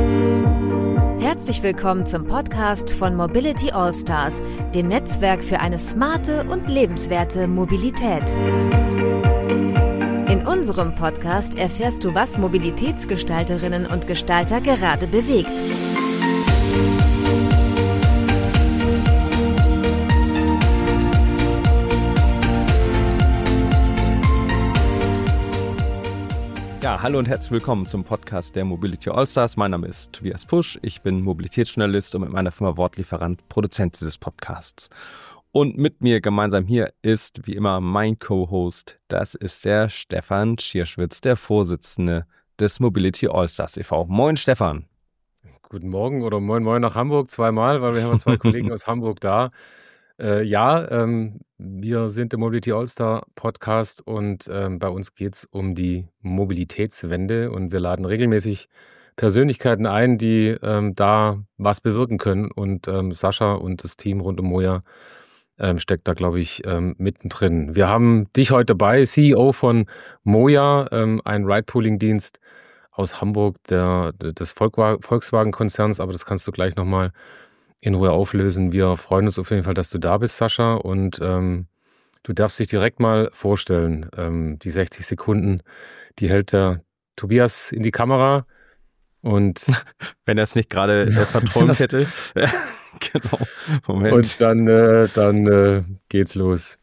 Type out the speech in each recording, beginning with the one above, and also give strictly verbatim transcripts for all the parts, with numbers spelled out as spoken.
Herzlich willkommen zum Podcast von Mobility Allstars, dem Netzwerk für eine smarte und lebenswerte Mobilität. In unserem Podcast erfährst du, was Mobilitätsgestalterinnen und Gestalter gerade bewegt. Ja, hallo und herzlich willkommen zum Podcast der Mobility Allstars. Mein Name ist Tobias Pusch, ich bin Mobilitätsjournalist und mit meiner Firma Wortlieferant Produzent dieses Podcasts. Und mit mir gemeinsam hier ist wie immer mein Co-Host, das ist der Stefan Schierschwitz, der Vorsitzende des Mobility Allstars e V Moin Stefan. Guten Morgen oder moin moin nach Hamburg zweimal, weil wir haben zwei Kollegen aus Hamburg da. Äh, ja, ähm, wir sind der Mobility Allstar Podcast und ähm, bei uns geht es um die Mobilitätswende und wir laden regelmäßig Persönlichkeiten ein, die ähm, da was bewirken können und ähm, Sascha und das Team rund um Moja ähm, steckt da, glaube ich, ähm, mittendrin. Wir haben dich heute dabei, C E O von Moja, ähm, ein Ride-Pooling-Dienst aus Hamburg, der, des Volkswagen-Konzerns, aber das kannst du gleich nochmal in Ruhe auflösen. Wir freuen uns auf jeden Fall, dass du da bist, Sascha, und ähm, du darfst dich direkt mal vorstellen. Ähm, die sechzig Sekunden, die hält der Tobias in die Kamera und wenn er es nicht gerade äh, verträumt hätte. Genau. Moment. Und dann, äh, dann äh, geht's los.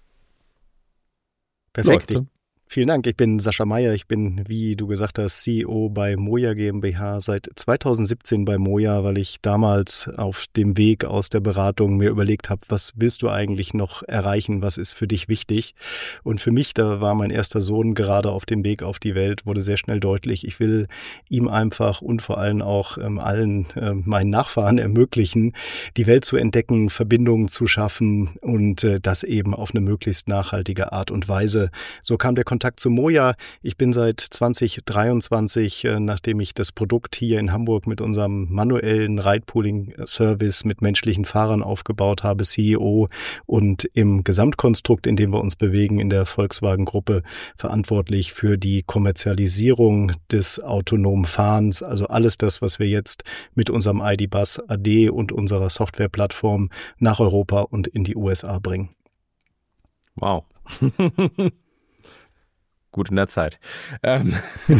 Perfekt. Ich, vielen Dank. Ich bin Sascha Meyer. Ich bin, wie du gesagt hast, C E O bei Moja GmbH seit zweitausendsiebzehn bei Moja, weil ich damals auf dem Weg aus der Beratung mir überlegt habe, was willst du eigentlich noch erreichen? Was ist für dich wichtig? Und für mich, da war mein erster Sohn gerade auf dem Weg auf die Welt, wurde sehr schnell deutlich, ich will ihm einfach und vor allem auch ähm, allen äh, meinen Nachfahren ermöglichen, die Welt zu entdecken, Verbindungen zu schaffen und äh, das eben auf eine möglichst nachhaltige Art und Weise. So kam der Kontakt zu Moja. Ich bin seit zwanzig dreiundzwanzig, äh, nachdem ich das Produkt hier in Hamburg mit unserem manuellen Ride-Pooling-Service mit menschlichen Fahrern aufgebaut habe, C E O und im Gesamtkonstrukt, in dem wir uns bewegen, in der Volkswagen-Gruppe verantwortlich für die Kommerzialisierung des autonomen Fahrens, also alles das, was wir jetzt mit unserem I D-Bus A D und unserer Softwareplattform nach Europa und in die U S A bringen. Wow. Gut in der Zeit. Ähm.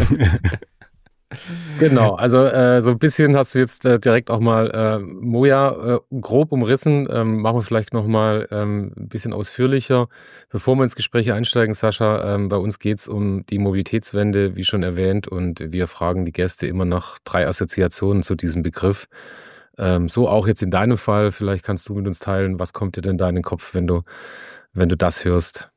Genau, also äh, so ein bisschen hast du jetzt äh, direkt auch mal äh, Moja äh, grob umrissen. Ähm, machen wir vielleicht nochmal ähm, ein bisschen ausführlicher. Bevor wir ins Gespräch einsteigen, Sascha, ähm, bei uns geht es um die Mobilitätswende, wie schon erwähnt, und wir fragen die Gäste immer nach drei Assoziationen zu diesem Begriff. Ähm, so auch jetzt in deinem Fall, vielleicht kannst du mit uns teilen, was kommt dir denn da in den Kopf, wenn du, wenn du das hörst?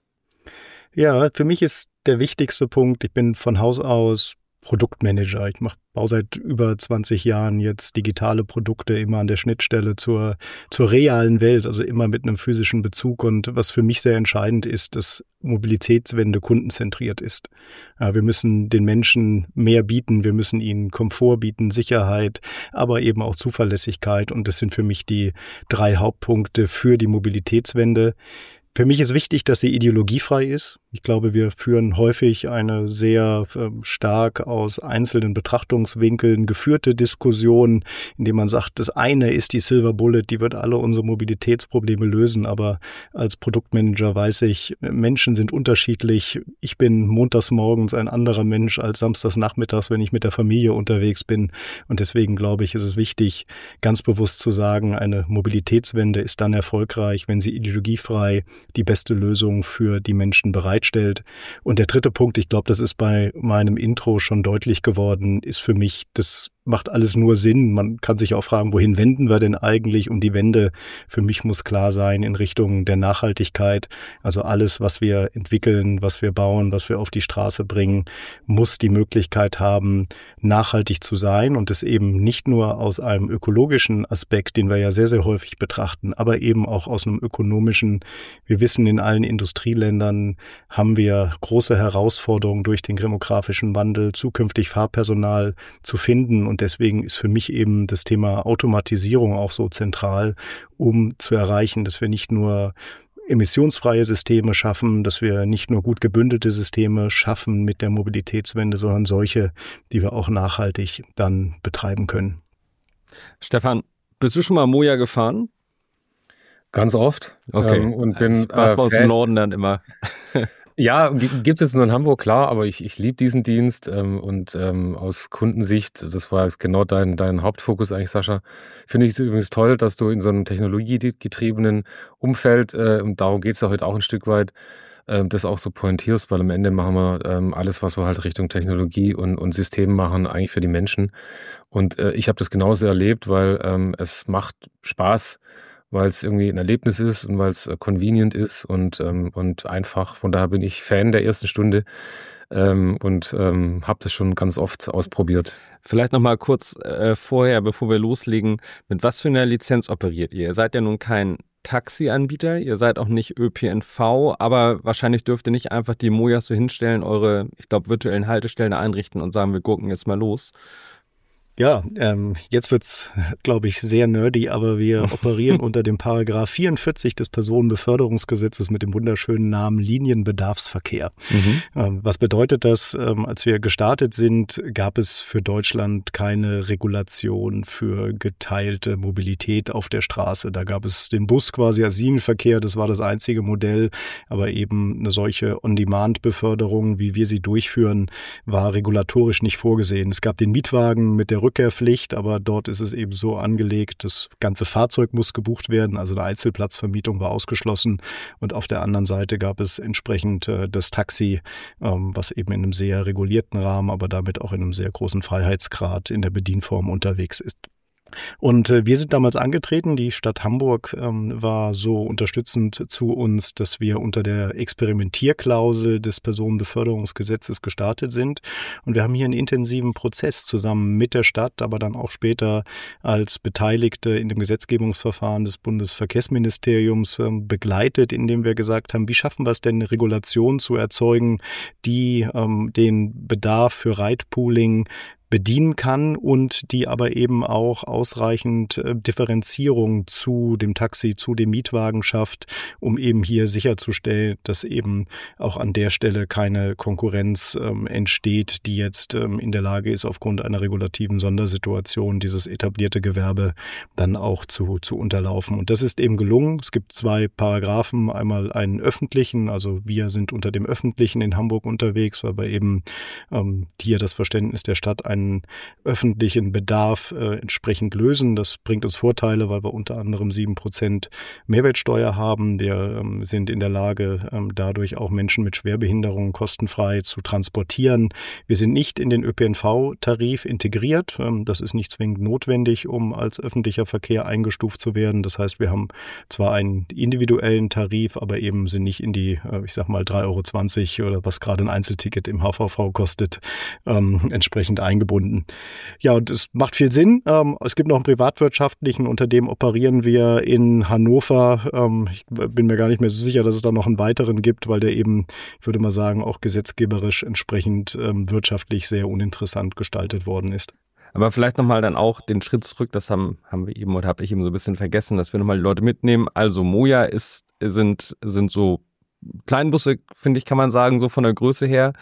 Ja, für mich ist der wichtigste Punkt, ich bin von Haus aus Produktmanager. Ich mache baue seit über zwanzig Jahren jetzt digitale Produkte immer an der Schnittstelle zur, zur realen Welt, also immer mit einem physischen Bezug. Und was für mich sehr entscheidend ist, dass Mobilitätswende kundenzentriert ist. Ja, wir müssen den Menschen mehr bieten, wir müssen ihnen Komfort bieten, Sicherheit, aber eben auch Zuverlässigkeit. Und das sind für mich die drei Hauptpunkte für die Mobilitätswende. Für mich ist wichtig, dass sie ideologiefrei ist. Ich glaube, wir führen häufig eine sehr äh, stark aus einzelnen Betrachtungswinkeln geführte Diskussion, indem man sagt, das eine ist die Silver Bullet, die wird alle unsere Mobilitätsprobleme lösen. Aber als Produktmanager weiß ich, Menschen sind unterschiedlich. Ich bin montags morgens ein anderer Mensch als samstags nachmittags, wenn ich mit der Familie unterwegs bin. Und deswegen glaube ich, ist es wichtig, ganz bewusst zu sagen, eine Mobilitätswende ist dann erfolgreich, wenn sie ideologiefrei die beste Lösung für die Menschen bereitstellt. Und der dritte Punkt, ich glaube, das ist bei meinem Intro schon deutlich geworden, ist für mich das macht alles nur Sinn. Man kann sich auch fragen, wohin wenden wir denn eigentlich? Und die Wende für mich muss klar sein in Richtung der Nachhaltigkeit. Also alles, was wir entwickeln, was wir bauen, was wir auf die Straße bringen, muss die Möglichkeit haben, nachhaltig zu sein und es eben nicht nur aus einem ökologischen Aspekt, den wir ja sehr, sehr häufig betrachten, aber eben auch aus einem ökonomischen. Wir wissen, in allen Industrieländern haben wir große Herausforderungen durch den demografischen Wandel, zukünftig Fahrpersonal zu finden. Und deswegen ist für mich eben das Thema Automatisierung auch so zentral, um zu erreichen, dass wir nicht nur emissionsfreie Systeme schaffen, dass wir nicht nur gut gebündelte Systeme schaffen mit der Mobilitätswende, sondern solche, die wir auch nachhaltig dann betreiben können. Stefan, bist du schon mal Moja gefahren? Ganz oft. Okay. Ähm, und bin ich war äh, bei uns im Norden dann immer. Ja, gibt es nur in Hamburg, klar, aber ich, ich liebe diesen Dienst ähm, und ähm, aus Kundensicht, das war jetzt genau dein, dein Hauptfokus eigentlich, Sascha, finde ich es übrigens toll, dass du in so einem technologiegetriebenen Umfeld, äh, und darum geht es ja heute auch ein Stück weit, äh, das auch so pointierst, weil am Ende machen wir ähm, alles, was wir halt Richtung Technologie und, und System machen, eigentlich für die Menschen. Und äh, ich habe das genauso erlebt, weil ähm, es macht Spaß, weil es irgendwie ein Erlebnis ist und weil es äh, convenient ist und, ähm, und einfach. Von daher bin ich Fan der ersten Stunde ähm, und ähm, habe das schon ganz oft ausprobiert. Vielleicht noch mal kurz äh, vorher, bevor wir loslegen, mit was für einer Lizenz operiert ihr? Ihr seid ja nun kein Taxi-Anbieter, ihr seid auch nicht Ö P N V, aber wahrscheinlich dürft ihr nicht einfach die Mojas so hinstellen, eure, ich glaube, virtuellen Haltestellen einrichten und sagen, wir gucken jetzt mal los. Ja, ähm, jetzt wird's, glaube ich, sehr nerdy, aber wir operieren unter dem Paragraph vierundvierzig des Personenbeförderungsgesetzes mit dem wunderschönen Namen Linienbedarfsverkehr. Mhm. Ähm, was bedeutet das? Ähm, als wir gestartet sind, gab es für Deutschland keine Regulation für geteilte Mobilität auf der Straße. Da gab es den Bus quasi als Linienverkehr, das war das einzige Modell, aber eben eine solche On-Demand-Beförderung, wie wir sie durchführen, war regulatorisch nicht vorgesehen. Es gab den Mietwagen mit der Rückkehrpflicht, aber dort ist es eben so angelegt, das ganze Fahrzeug muss gebucht werden, also eine Einzelplatzvermietung war ausgeschlossen und auf der anderen Seite gab es entsprechend äh, das Taxi, ähm, was eben in einem sehr regulierten Rahmen, aber damit auch in einem sehr großen Freiheitsgrad in der Bedienform unterwegs ist. Und äh, wir sind damals angetreten, die Stadt Hamburg ähm, war so unterstützend zu uns, dass wir unter der Experimentierklausel des Personenbeförderungsgesetzes gestartet sind. Und wir haben hier einen intensiven Prozess zusammen mit der Stadt, aber dann auch später als Beteiligte in dem Gesetzgebungsverfahren des Bundesverkehrsministeriums ähm, begleitet, indem wir gesagt haben, wie schaffen wir es denn, eine Regulation zu erzeugen, die ähm, den Bedarf für Ridepooling bedienen kann und die aber eben auch ausreichend äh, Differenzierung zu dem Taxi, zu dem Mietwagen schafft, um eben hier sicherzustellen, dass eben auch an der Stelle keine Konkurrenz ähm, entsteht, die jetzt ähm, in der Lage ist, aufgrund einer regulativen Sondersituation dieses etablierte Gewerbe dann auch zu, zu unterlaufen. Und das ist eben gelungen. Es gibt zwei Paragraphen, einmal einen öffentlichen, also wir sind unter dem Öffentlichen in Hamburg unterwegs, weil wir eben ähm, hier das Verständnis der Stadt einen öffentlichen Bedarf äh, entsprechend lösen. Das bringt uns Vorteile, weil wir unter anderem sieben Prozent Mehrwertsteuer haben. Wir ähm, sind in der Lage, ähm, dadurch auch Menschen mit Schwerbehinderungen kostenfrei zu transportieren. Wir sind nicht in den Ö P N V-Tarif integriert. Ähm, das ist nicht zwingend notwendig, um als öffentlicher Verkehr eingestuft zu werden. Das heißt, wir haben zwar einen individuellen Tarif, aber eben sind nicht in die, äh, ich sag mal, drei Euro zwanzig oder was gerade ein Einzelticket im H V V kostet, ähm, entsprechend eingebunden. Ja, und es macht viel Sinn. Ähm, es gibt noch einen privatwirtschaftlichen, unter dem operieren wir in Hannover. Ähm, ich bin mir gar nicht mehr so sicher, dass es da noch einen weiteren gibt, weil der eben, ich würde mal sagen, auch gesetzgeberisch entsprechend ähm, wirtschaftlich sehr uninteressant gestaltet worden ist. Aber vielleicht nochmal dann auch den Schritt zurück, das haben, haben wir eben oder habe ich eben so ein bisschen vergessen, dass wir nochmal die Leute mitnehmen. Also Moja ist, sind, sind so Kleinbusse, finde ich, kann man sagen, so von der Größe her.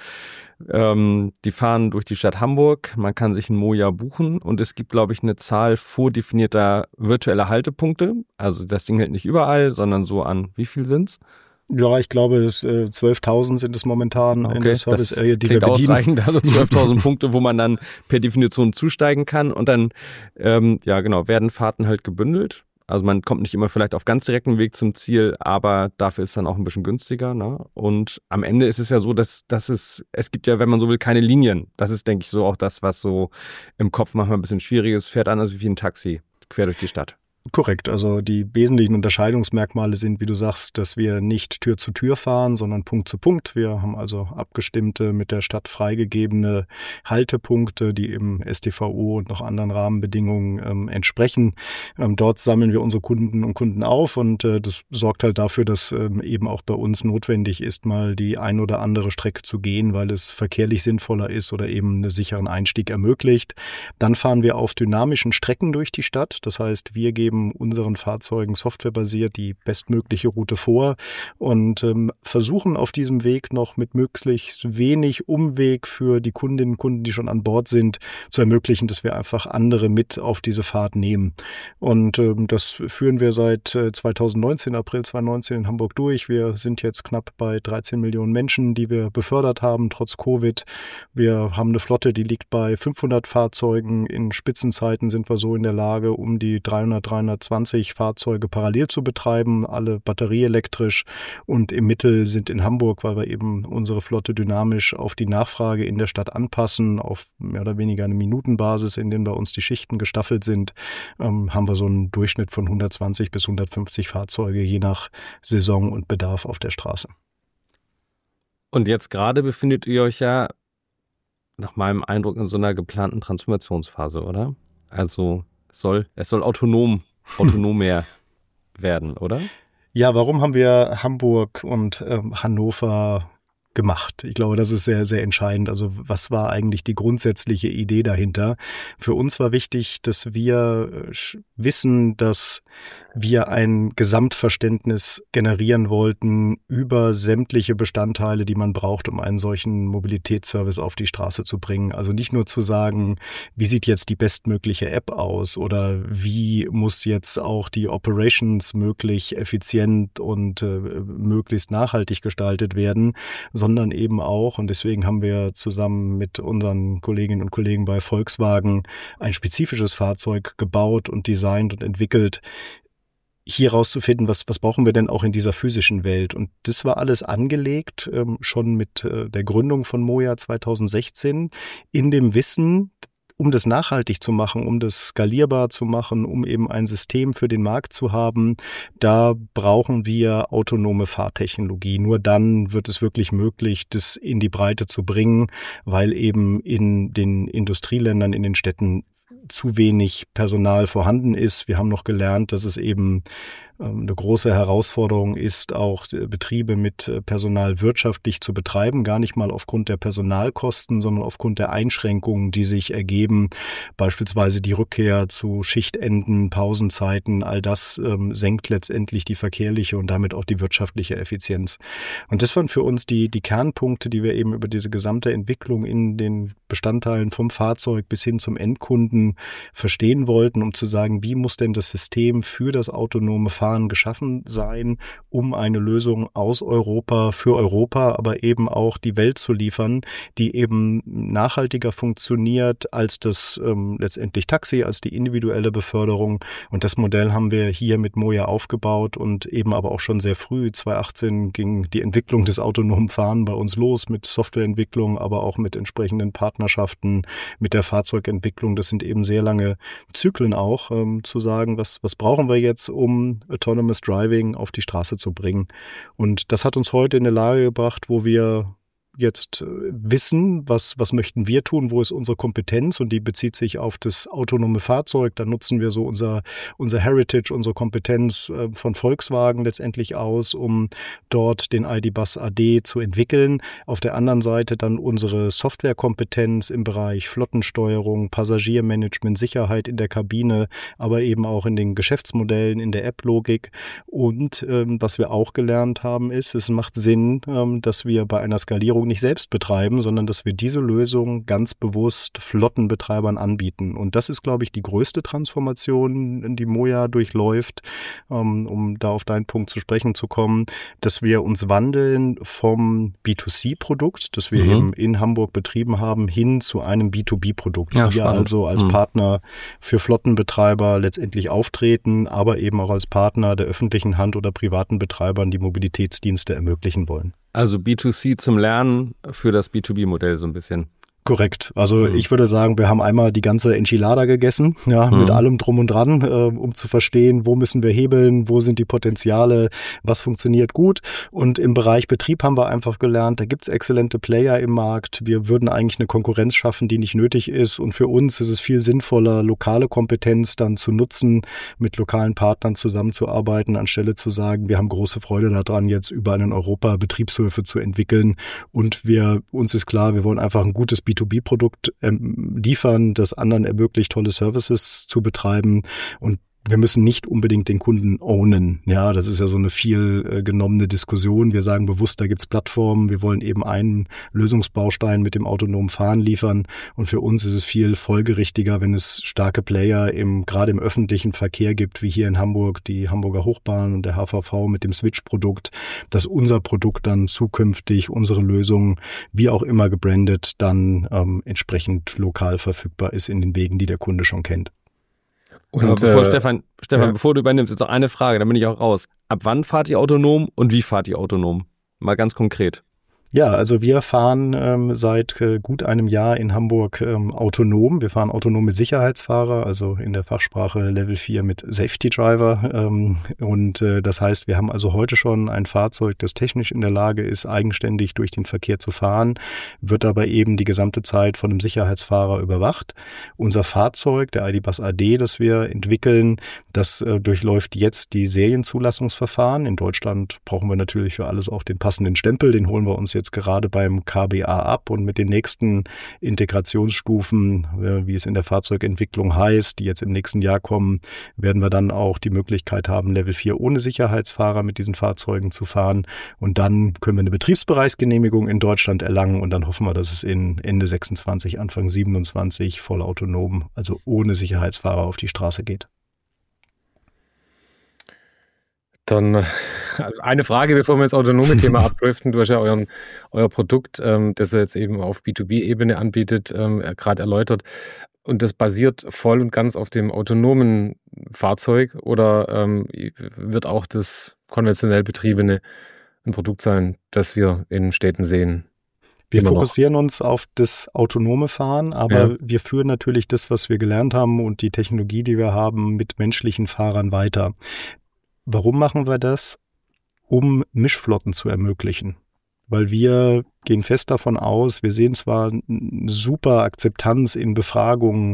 Ähm, die fahren durch die Stadt Hamburg, man kann sich ein Moja buchen und es gibt, glaube ich, eine Zahl vordefinierter virtueller Haltepunkte. Also das Ding hält nicht überall, sondern so an, wie viel sind's? Ja, ich glaube, äh, zwölftausend sind es momentan okay, in der Service Area, die wir bedienen. Ausreichend, also zwölftausend Punkte, wo man dann per Definition zusteigen kann und dann, ähm, ja genau, werden Fahrten halt gebündelt. Also man kommt nicht immer vielleicht auf ganz direkten Weg zum Ziel, aber dafür ist es dann auch ein bisschen günstiger. Ne? Und am Ende ist es ja so, dass, dass es, es gibt ja, wenn man so will, keine Linien. Das ist, denke ich, so auch das, was so im Kopf manchmal ein bisschen schwierig ist. Fährt anders wie ein Taxi quer durch die Stadt. Korrekt, also die wesentlichen Unterscheidungsmerkmale sind, wie du sagst, dass wir nicht Tür zu Tür fahren, sondern Punkt zu Punkt. Wir haben also abgestimmte, mit der Stadt freigegebene Haltepunkte, die eben S T V O und noch anderen Rahmenbedingungen ähm, entsprechen. Ähm, dort sammeln wir unsere Kunden und Kunden auf und äh, das sorgt halt dafür, dass ähm, eben auch bei uns notwendig ist, mal die ein oder andere Strecke zu gehen, weil es verkehrlich sinnvoller ist oder eben einen sicheren Einstieg ermöglicht. Dann fahren wir auf dynamischen Strecken durch die Stadt, das heißt, wir geben geben unseren Fahrzeugen softwarebasiert die bestmögliche Route vor und ähm, versuchen auf diesem Weg noch mit möglichst wenig Umweg für die Kundinnen und Kunden, die schon an Bord sind, zu ermöglichen, dass wir einfach andere mit auf diese Fahrt nehmen. Und ähm, das führen wir seit äh, zweitausendneunzehn, April zweitausendneunzehn in Hamburg durch. Wir sind jetzt knapp bei dreizehn Millionen Menschen, die wir befördert haben, trotz Covid. Wir haben eine Flotte, die liegt bei fünfhundert Fahrzeugen. In Spitzenzeiten sind wir so in der Lage, um die dreihundert, dreihundertzwanzig Fahrzeuge parallel zu betreiben, alle batterieelektrisch. Und im Mittel sind in Hamburg, weil wir eben unsere Flotte dynamisch auf die Nachfrage in der Stadt anpassen, auf mehr oder weniger eine Minutenbasis, in denen bei uns die Schichten gestaffelt sind, ähm, haben wir so einen Durchschnitt von hundertzwanzig bis hundertfünfzig Fahrzeuge je nach Saison und Bedarf auf der Straße. Und jetzt gerade befindet ihr euch ja nach meinem Eindruck in so einer geplanten Transformationsphase, oder? Also es soll, es soll autonom, autonomer werden, oder? Ja, warum haben wir Hamburg und ähm, Hannover gemacht? Ich glaube, das ist sehr, sehr entscheidend. Also was war eigentlich die grundsätzliche Idee dahinter? Für uns war wichtig, dass wir wissen, dass wir ein Gesamtverständnis generieren wollten über sämtliche Bestandteile, die man braucht, um einen solchen Mobilitätsservice auf die Straße zu bringen. Also nicht nur zu sagen, wie sieht jetzt die bestmögliche App aus oder wie muss jetzt auch die Operations möglich effizient und äh, möglichst nachhaltig gestaltet werden, sondern eben auch, und deswegen haben wir zusammen mit unseren Kolleginnen und Kollegen bei Volkswagen ein spezifisches Fahrzeug gebaut und designt und entwickelt, hier rauszufinden, was, was brauchen wir denn auch in dieser physischen Welt. Und das war alles angelegt, ähm, schon mit äh, der Gründung von MOIA zweitausendsechzehn, in dem Wissen, um das nachhaltig zu machen, um das skalierbar zu machen, um eben ein System für den Markt zu haben, da brauchen wir autonome Fahrtechnologie. Nur dann wird es wirklich möglich, das in die Breite zu bringen, weil eben in den Industrieländern, in den Städten zu wenig Personal vorhanden ist. Wir haben noch gelernt, dass es eben eine große Herausforderung ist, auch Betriebe mit Personal wirtschaftlich zu betreiben, gar nicht mal aufgrund der Personalkosten, sondern aufgrund der Einschränkungen, die sich ergeben, beispielsweise die Rückkehr zu Schichtenden, Pausenzeiten, all das ähm, senkt letztendlich die verkehrliche und damit auch die wirtschaftliche Effizienz. Und das waren für uns die, die Kernpunkte, die wir eben über diese gesamte Entwicklung in den Bestandteilen vom Fahrzeug bis hin zum Endkunden verstehen wollten, um zu sagen, wie muss denn das System für das autonome Fahren geschaffen sein, um eine Lösung aus Europa für Europa, aber eben auch die Welt zu liefern, die eben nachhaltiger funktioniert als das ähm, letztendlich Taxi, als die individuelle Beförderung. Und das Modell haben wir hier mit MOIA aufgebaut und eben aber auch schon sehr früh, zweitausendachtzehn, ging die Entwicklung des autonomen Fahren bei uns los mit Softwareentwicklung, aber auch mit entsprechenden Partnerschaften, mit der Fahrzeugentwicklung. Das sind eben sehr lange Zyklen auch, ähm, zu sagen, was, was brauchen wir jetzt, um Autonomous Driving auf die Straße zu bringen. Und das hat uns heute in eine Lage gebracht, wo wir jetzt wissen, was, was möchten wir tun, wo ist unsere Kompetenz, und die bezieht sich auf das autonome Fahrzeug. Da nutzen wir so unser, unser Heritage, unsere Kompetenz äh, von Volkswagen letztendlich aus, um dort den I D-Bus A D zu entwickeln. Auf der anderen Seite dann unsere Softwarekompetenz im Bereich Flottensteuerung, Passagiermanagement, Sicherheit in der Kabine, aber eben auch in den Geschäftsmodellen, in der App-Logik. Und ähm, was wir auch gelernt haben, ist, es macht Sinn, ähm, dass wir bei einer Skalierung nicht selbst betreiben, sondern dass wir diese Lösung ganz bewusst Flottenbetreibern anbieten. Und das ist, glaube ich, die größte Transformation, die MOIA durchläuft, um da auf deinen Punkt zu sprechen zu kommen, dass wir uns wandeln vom B zwei C-Produkt, das wir mhm. eben in Hamburg betrieben haben, hin zu einem B zwei B-Produkt. Ja, wir also als mhm. Partner für Flottenbetreiber letztendlich auftreten, aber eben auch als Partner der öffentlichen Hand oder privaten Betreibern, die Mobilitätsdienste ermöglichen wollen. Also B zwei C zum Lernen für das B zwei B-Modell so ein bisschen. Korrekt. Also mhm. ich würde sagen, wir haben einmal die ganze Enchilada gegessen, ja, mhm. mit allem drum und dran, äh, um zu verstehen, wo müssen wir hebeln, wo sind die Potenziale, was funktioniert gut. Und im Bereich Betrieb haben wir einfach gelernt, da gibt's exzellente Player im Markt. Wir würden eigentlich eine Konkurrenz schaffen, die nicht nötig ist. Und für uns ist es viel sinnvoller, lokale Kompetenz dann zu nutzen, mit lokalen Partnern zusammenzuarbeiten, anstelle zu sagen, wir haben große Freude daran, jetzt überall in Europa Betriebshöfe zu entwickeln. Und wir, uns ist klar, wir wollen einfach ein gutes B zwei B-Produkt ähm, liefern, das anderen ermöglicht, tolle Services zu betreiben. Und wir müssen nicht unbedingt den Kunden ownen. Ja, das ist ja so eine viel äh, genommene Diskussion. Wir sagen bewusst, da gibt's Plattformen. Wir wollen eben einen Lösungsbaustein mit dem autonomen Fahren liefern. Und für uns ist es viel folgerichtiger, wenn es starke Player im, gerade im öffentlichen Verkehr gibt, wie hier in Hamburg die Hamburger Hochbahn und der H V V mit dem Switch-Produkt, dass unser Produkt dann zukünftig, unsere Lösung, wie auch immer gebrandet, dann ähm, entsprechend lokal verfügbar ist in den Wegen, die der Kunde schon kennt. Und ja, bevor, äh, Stefan, Stefan, ja. bevor du übernimmst, jetzt noch eine Frage, dann bin ich auch raus. Ab wann fahrt ihr autonom und wie fahrt ihr autonom? Mal ganz konkret. Ja, also wir fahren ähm, seit äh, gut einem Jahr in Hamburg ähm, autonom. Wir fahren autonom mit Sicherheitsfahrer, also in der Fachsprache Level vier mit Safety Driver. Ähm, und äh, das heißt, wir haben also heute schon ein Fahrzeug, das technisch in der Lage ist, eigenständig durch den Verkehr zu fahren, wird aber eben die gesamte Zeit von einem Sicherheitsfahrer überwacht. Unser Fahrzeug, der ID.Buzz A D, das wir entwickeln, das äh, durchläuft jetzt die Serienzulassungsverfahren. In Deutschland brauchen wir natürlich für alles auch den passenden Stempel, den holen wir uns jetzt jetzt gerade beim K B A ab und mit den nächsten Integrationsstufen, wie es in der Fahrzeugentwicklung heißt, die jetzt im nächsten Jahr kommen, werden wir dann auch die Möglichkeit haben, Level vier ohne Sicherheitsfahrer mit diesen Fahrzeugen zu fahren. Und dann können wir eine Betriebsbereichsgenehmigung in Deutschland erlangen und dann hoffen wir, dass es in Ende sechsundzwanzig, Anfang siebenundzwanzig vollautonom, also ohne Sicherheitsfahrer auf die Straße geht. Dann eine Frage, bevor wir das autonome Thema abdriften. Du hast ja euren, euer Produkt, ähm, das ihr jetzt eben auf B zwei B-Ebene anbietet, ähm, gerade erläutert. Und das basiert voll und ganz auf dem autonomen Fahrzeug oder ähm, wird auch das konventionell betriebene ein Produkt sein, das wir in Städten sehen? Wir fokussieren uns auf das autonome Fahren, aber ja. wir führen natürlich das, was wir gelernt haben und die Technologie, die wir haben, mit menschlichen Fahrern weiter. Warum machen wir das? Um Mischflotten zu ermöglichen. Weil wir gehen fest davon aus, wir sehen zwar eine super Akzeptanz in Befragungen,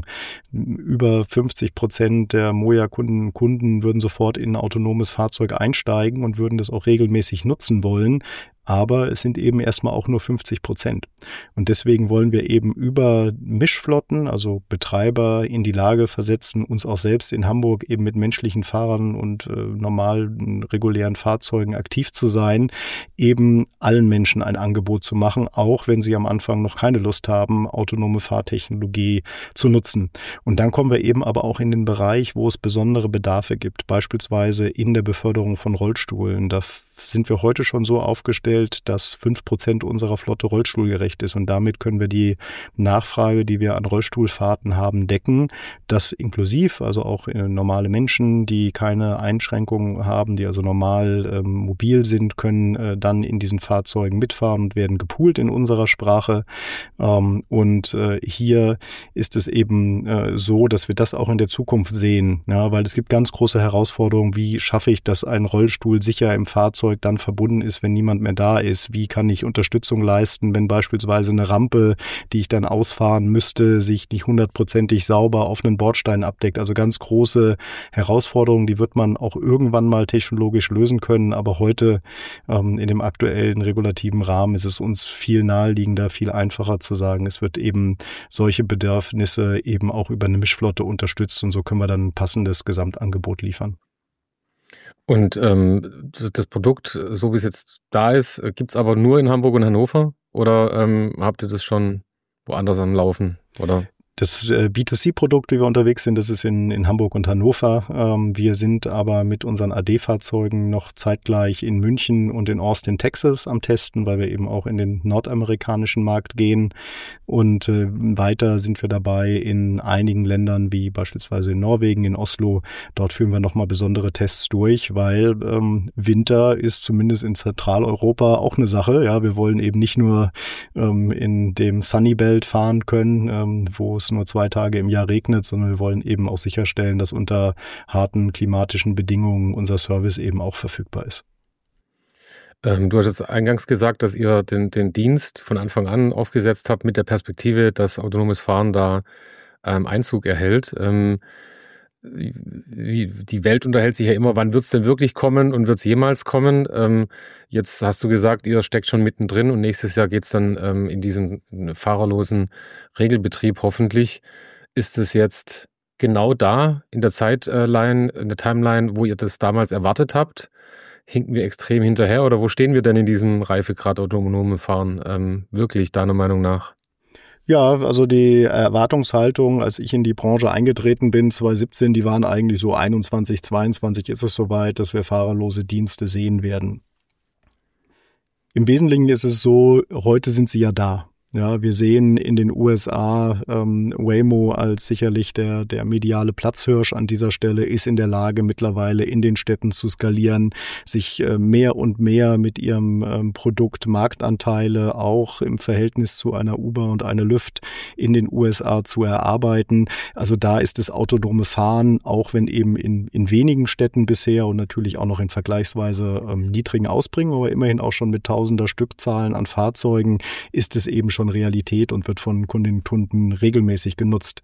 über fünfzig Prozent der Moja-Kunden und Kunden würden sofort in ein autonomes Fahrzeug einsteigen und würden das auch regelmäßig nutzen wollen. Aber es sind eben erstmal auch nur fünfzig Prozent. Und deswegen wollen wir eben über Mischflotten, also Betreiber, in die Lage versetzen, uns auch selbst in Hamburg eben mit menschlichen Fahrern und äh, normalen, regulären Fahrzeugen aktiv zu sein, eben allen Menschen ein Angebot zu machen, auch wenn sie am Anfang noch keine Lust haben, autonome Fahrtechnologie zu nutzen. Und dann kommen wir eben aber auch in den Bereich, wo es besondere Bedarfe gibt, beispielsweise in der Beförderung von Rollstühlen. Da sind wir heute schon so aufgestellt, dass fünf Prozent unserer Flotte rollstuhlgerecht ist und damit können wir die Nachfrage, die wir an Rollstuhlfahrten haben, decken. Das inklusiv, also auch äh, normale Menschen, die keine Einschränkungen haben, die also normal ähm, mobil sind, können äh, dann in diesen Fahrzeugen mitfahren und werden gepoolt in unserer Sprache. Ähm, und äh, hier ist es eben äh, so, dass wir das auch in der Zukunft sehen, ja, weil es gibt ganz große Herausforderungen, wie schaffe ich, dass ein Rollstuhl sicher im Fahrzeug dann verbunden ist, wenn niemand mehr da ist. Wie kann ich Unterstützung leisten, wenn beispielsweise eine Rampe, die ich dann ausfahren müsste, sich nicht hundertprozentig sauber auf einen Bordstein abdeckt. Also ganz große Herausforderungen, die wird man auch irgendwann mal technologisch lösen können. Aber heute ähm, in dem aktuellen regulativen Rahmen ist es uns viel naheliegender, viel einfacher zu sagen, es wird eben solche Bedürfnisse eben auch über eine Mischflotte unterstützt und so können wir dann ein passendes Gesamtangebot liefern. Und ähm, das Produkt, so wie es jetzt da ist, gibt es aber nur in Hamburg und Hannover? Oder ähm, habt ihr das schon woanders am Laufen? Oder? Das äh, B zwei C-Produkt, wie wir unterwegs sind, das ist in, in Hamburg und Hannover. Ähm, wir sind aber mit unseren A D-Fahrzeugen noch zeitgleich in München und in Austin, Texas am Testen, weil wir eben auch in den nordamerikanischen Markt gehen. Und äh, weiter sind wir dabei in einigen Ländern, wie beispielsweise in Norwegen, in Oslo. Dort führen wir nochmal besondere Tests durch, weil ähm, Winter ist zumindest in Zentraleuropa auch eine Sache. Ja, wir wollen eben nicht nur ähm, in dem Sunnybelt fahren können, ähm, wo es nur zwei Tage im Jahr regnet, sondern wir wollen eben auch sicherstellen, dass unter harten klimatischen Bedingungen unser Service eben auch verfügbar ist. Ähm, du hast jetzt eingangs gesagt, dass ihr den, den Dienst von Anfang an aufgesetzt habt mit der Perspektive, dass autonomes Fahren da ähm, Einzug erhält. Ähm, wie, die Welt unterhält sich ja immer, wann wird es denn wirklich kommen und wird es jemals kommen? Ähm, jetzt hast du gesagt, ihr steckt schon mittendrin und nächstes Jahr geht es dann ähm, in diesen fahrerlosen Regelbetrieb hoffentlich. Ist es jetzt genau da in der Zeitline, in der Timeline, wo ihr das damals erwartet habt? Hinken wir extrem hinterher oder wo stehen wir denn in diesem Reifegrad autonomen Fahren ähm, wirklich, deiner Meinung nach? Ja, also die Erwartungshaltung, als ich in die Branche eingetreten bin, zwanzig siebzehn, die waren eigentlich so einundzwanzig, zweiundzwanzig ist es soweit, dass wir fahrerlose Dienste sehen werden. Im Wesentlichen ist es so, heute sind sie ja da. Ja, wir sehen in den U S A ähm, Waymo als sicherlich der, der mediale Platzhirsch an dieser Stelle, ist in der Lage mittlerweile in den Städten zu skalieren, sich äh, mehr und mehr mit ihrem ähm, Produkt Marktanteile auch im Verhältnis zu einer Uber und einer Lyft in den U S A zu erarbeiten. Also da ist das autonome Fahren, auch wenn eben in, in wenigen Städten bisher und natürlich auch noch in vergleichsweise ähm, niedrigen Ausprägungen, aber immerhin auch schon mit tausender Stückzahlen an Fahrzeugen, ist es eben schon Realität und wird von Kundinnen und Kunden regelmäßig genutzt.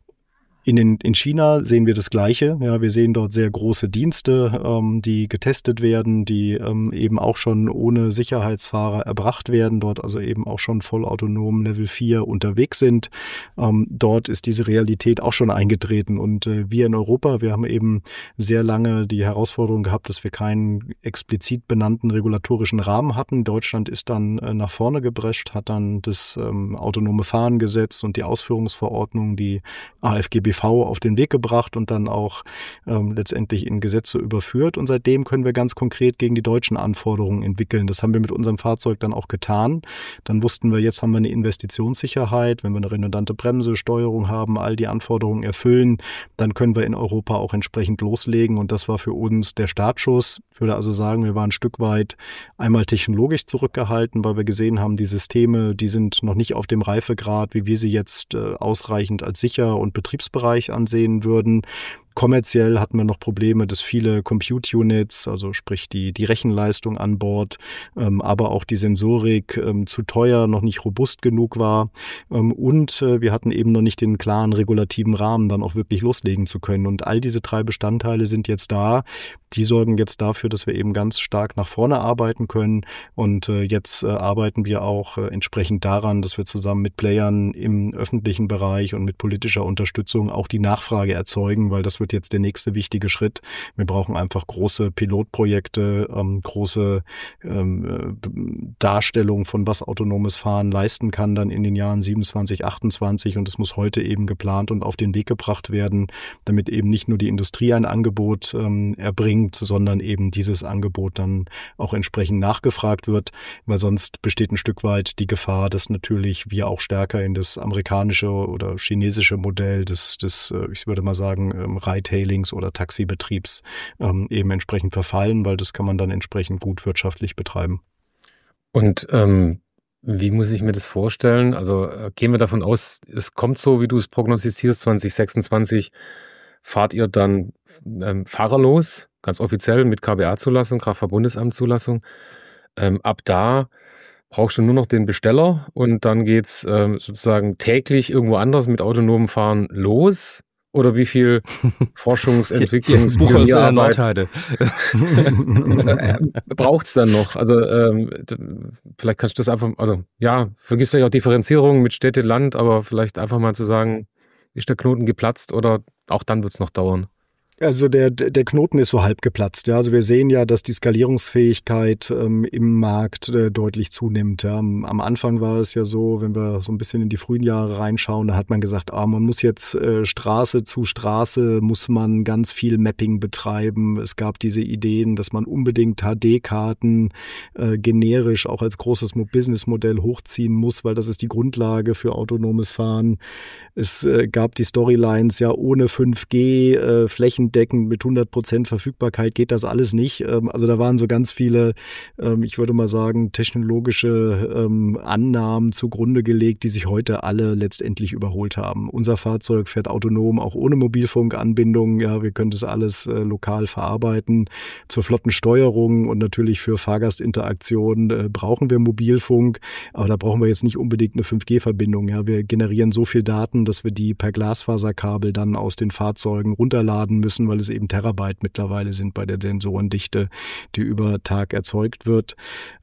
In, den, in China sehen wir das Gleiche. Ja, wir sehen dort sehr große Dienste, ähm, die getestet werden, die ähm, eben auch schon ohne Sicherheitsfahrer erbracht werden, dort also eben auch schon vollautonom Level vier unterwegs sind. Ähm, dort ist diese Realität auch schon eingetreten und äh, wir in Europa, wir haben eben sehr lange die Herausforderung gehabt, dass wir keinen explizit benannten regulatorischen Rahmen hatten. Deutschland ist dann äh, nach vorne geprescht, hat dann das ähm, autonome Fahren-Gesetz und die Ausführungsverordnung, die A F G B V auf den Weg gebracht und dann auch ähm, letztendlich in Gesetze überführt. Und seitdem können wir ganz konkret gegen die deutschen Anforderungen entwickeln. Das haben wir mit unserem Fahrzeug dann auch getan. Dann wussten wir, jetzt haben wir eine Investitionssicherheit. Wenn wir eine redundante Bremse, Steuerung haben, all die Anforderungen erfüllen, dann können wir in Europa auch entsprechend loslegen. Und das war für uns der Startschuss. Ich würde also sagen, wir waren ein Stück weit einmal technologisch zurückgehalten, weil wir gesehen haben, die Systeme, die sind noch nicht auf dem Reifegrad, wie wir sie jetzt äh, ausreichend als sicher und betriebsbereit ansehen würden. Kommerziell hatten wir noch Probleme, dass viele Compute-Units, also sprich die, die Rechenleistung an Bord, ähm, aber auch die Sensorik ähm, zu teuer, noch nicht robust genug war. Ähm, und äh, wir hatten eben noch nicht den klaren regulativen Rahmen, dann auch wirklich loslegen zu können. Und all diese drei Bestandteile sind jetzt da. Die sorgen jetzt dafür, dass wir eben ganz stark nach vorne arbeiten können. Und äh, jetzt äh, arbeiten wir auch äh, entsprechend daran, dass wir zusammen mit Playern im öffentlichen Bereich und mit politischer Unterstützung auch die Nachfrage erzeugen, weil das wird jetzt der nächste wichtige Schritt. Wir brauchen einfach große Pilotprojekte, ähm, große ähm, Darstellung von was autonomes Fahren leisten kann dann in den Jahren siebenundzwanzig, achtundzwanzig und es muss heute eben geplant und auf den Weg gebracht werden, damit eben nicht nur die Industrie ein Angebot ähm, erbringt, sondern eben dieses Angebot dann auch entsprechend nachgefragt wird, weil sonst besteht ein Stück weit die Gefahr, dass natürlich wir auch stärker in das amerikanische oder chinesische Modell des, des ich würde mal sagen, Ride-Hailings oder Taxibetriebs ähm, eben entsprechend verfallen, weil das kann man dann entsprechend gut wirtschaftlich betreiben. Und ähm, wie muss ich mir das vorstellen? Also äh, gehen wir davon aus, es kommt so, wie du es prognostizierst, zwanzig sechsundzwanzig fahrt ihr dann ähm, fahrerlos, ganz offiziell mit K B A-Zulassung, Kraftfahrt-Bundesamt-Zulassung. Ähm, ab da brauchst du nur noch den Besteller und dann geht's ähm, sozusagen täglich irgendwo anders mit autonomem Fahren los. Oder wie viel Forschungsentwicklungs- Nordheide braucht es dann noch? Also ähm, vielleicht kannst du das einfach, also ja, vergiss vielleicht auch Differenzierung mit Städte, Land, aber vielleicht einfach mal zu sagen, ist der Knoten geplatzt oder auch dann wird es noch dauern? Also der, der Knoten ist so halb geplatzt. Ja. Also wir sehen ja, dass die Skalierungsfähigkeit ähm, im Markt äh, deutlich zunimmt. Ja. Am, am Anfang war es ja so, wenn wir so ein bisschen in die frühen Jahre reinschauen, da hat man gesagt, ah, man muss jetzt äh, Straße zu Straße, muss man ganz viel Mapping betreiben. Es gab diese Ideen, dass man unbedingt H D-Karten äh, generisch auch als großes Businessmodell hochziehen muss, weil das ist die Grundlage für autonomes Fahren. Es äh, gab die Storylines, ja, ohne fünf G, äh, Flächen deckend mit hundert Prozent Verfügbarkeit geht das alles nicht. Also da waren so ganz viele, ich würde mal sagen, technologische Annahmen zugrunde gelegt, die sich heute alle letztendlich überholt haben. Unser Fahrzeug fährt autonom, auch ohne Mobilfunkanbindung. Ja, wir können das alles lokal verarbeiten. Zur Flottensteuerung und natürlich für Fahrgastinteraktion brauchen wir Mobilfunk, aber da brauchen wir jetzt nicht unbedingt eine fünf G-Verbindung. Ja, wir generieren so viel Daten, dass wir die per Glasfaserkabel dann aus den Fahrzeugen runterladen müssen. müssen, weil es eben Terabyte mittlerweile sind bei der Sensorendichte, die über Tag erzeugt wird.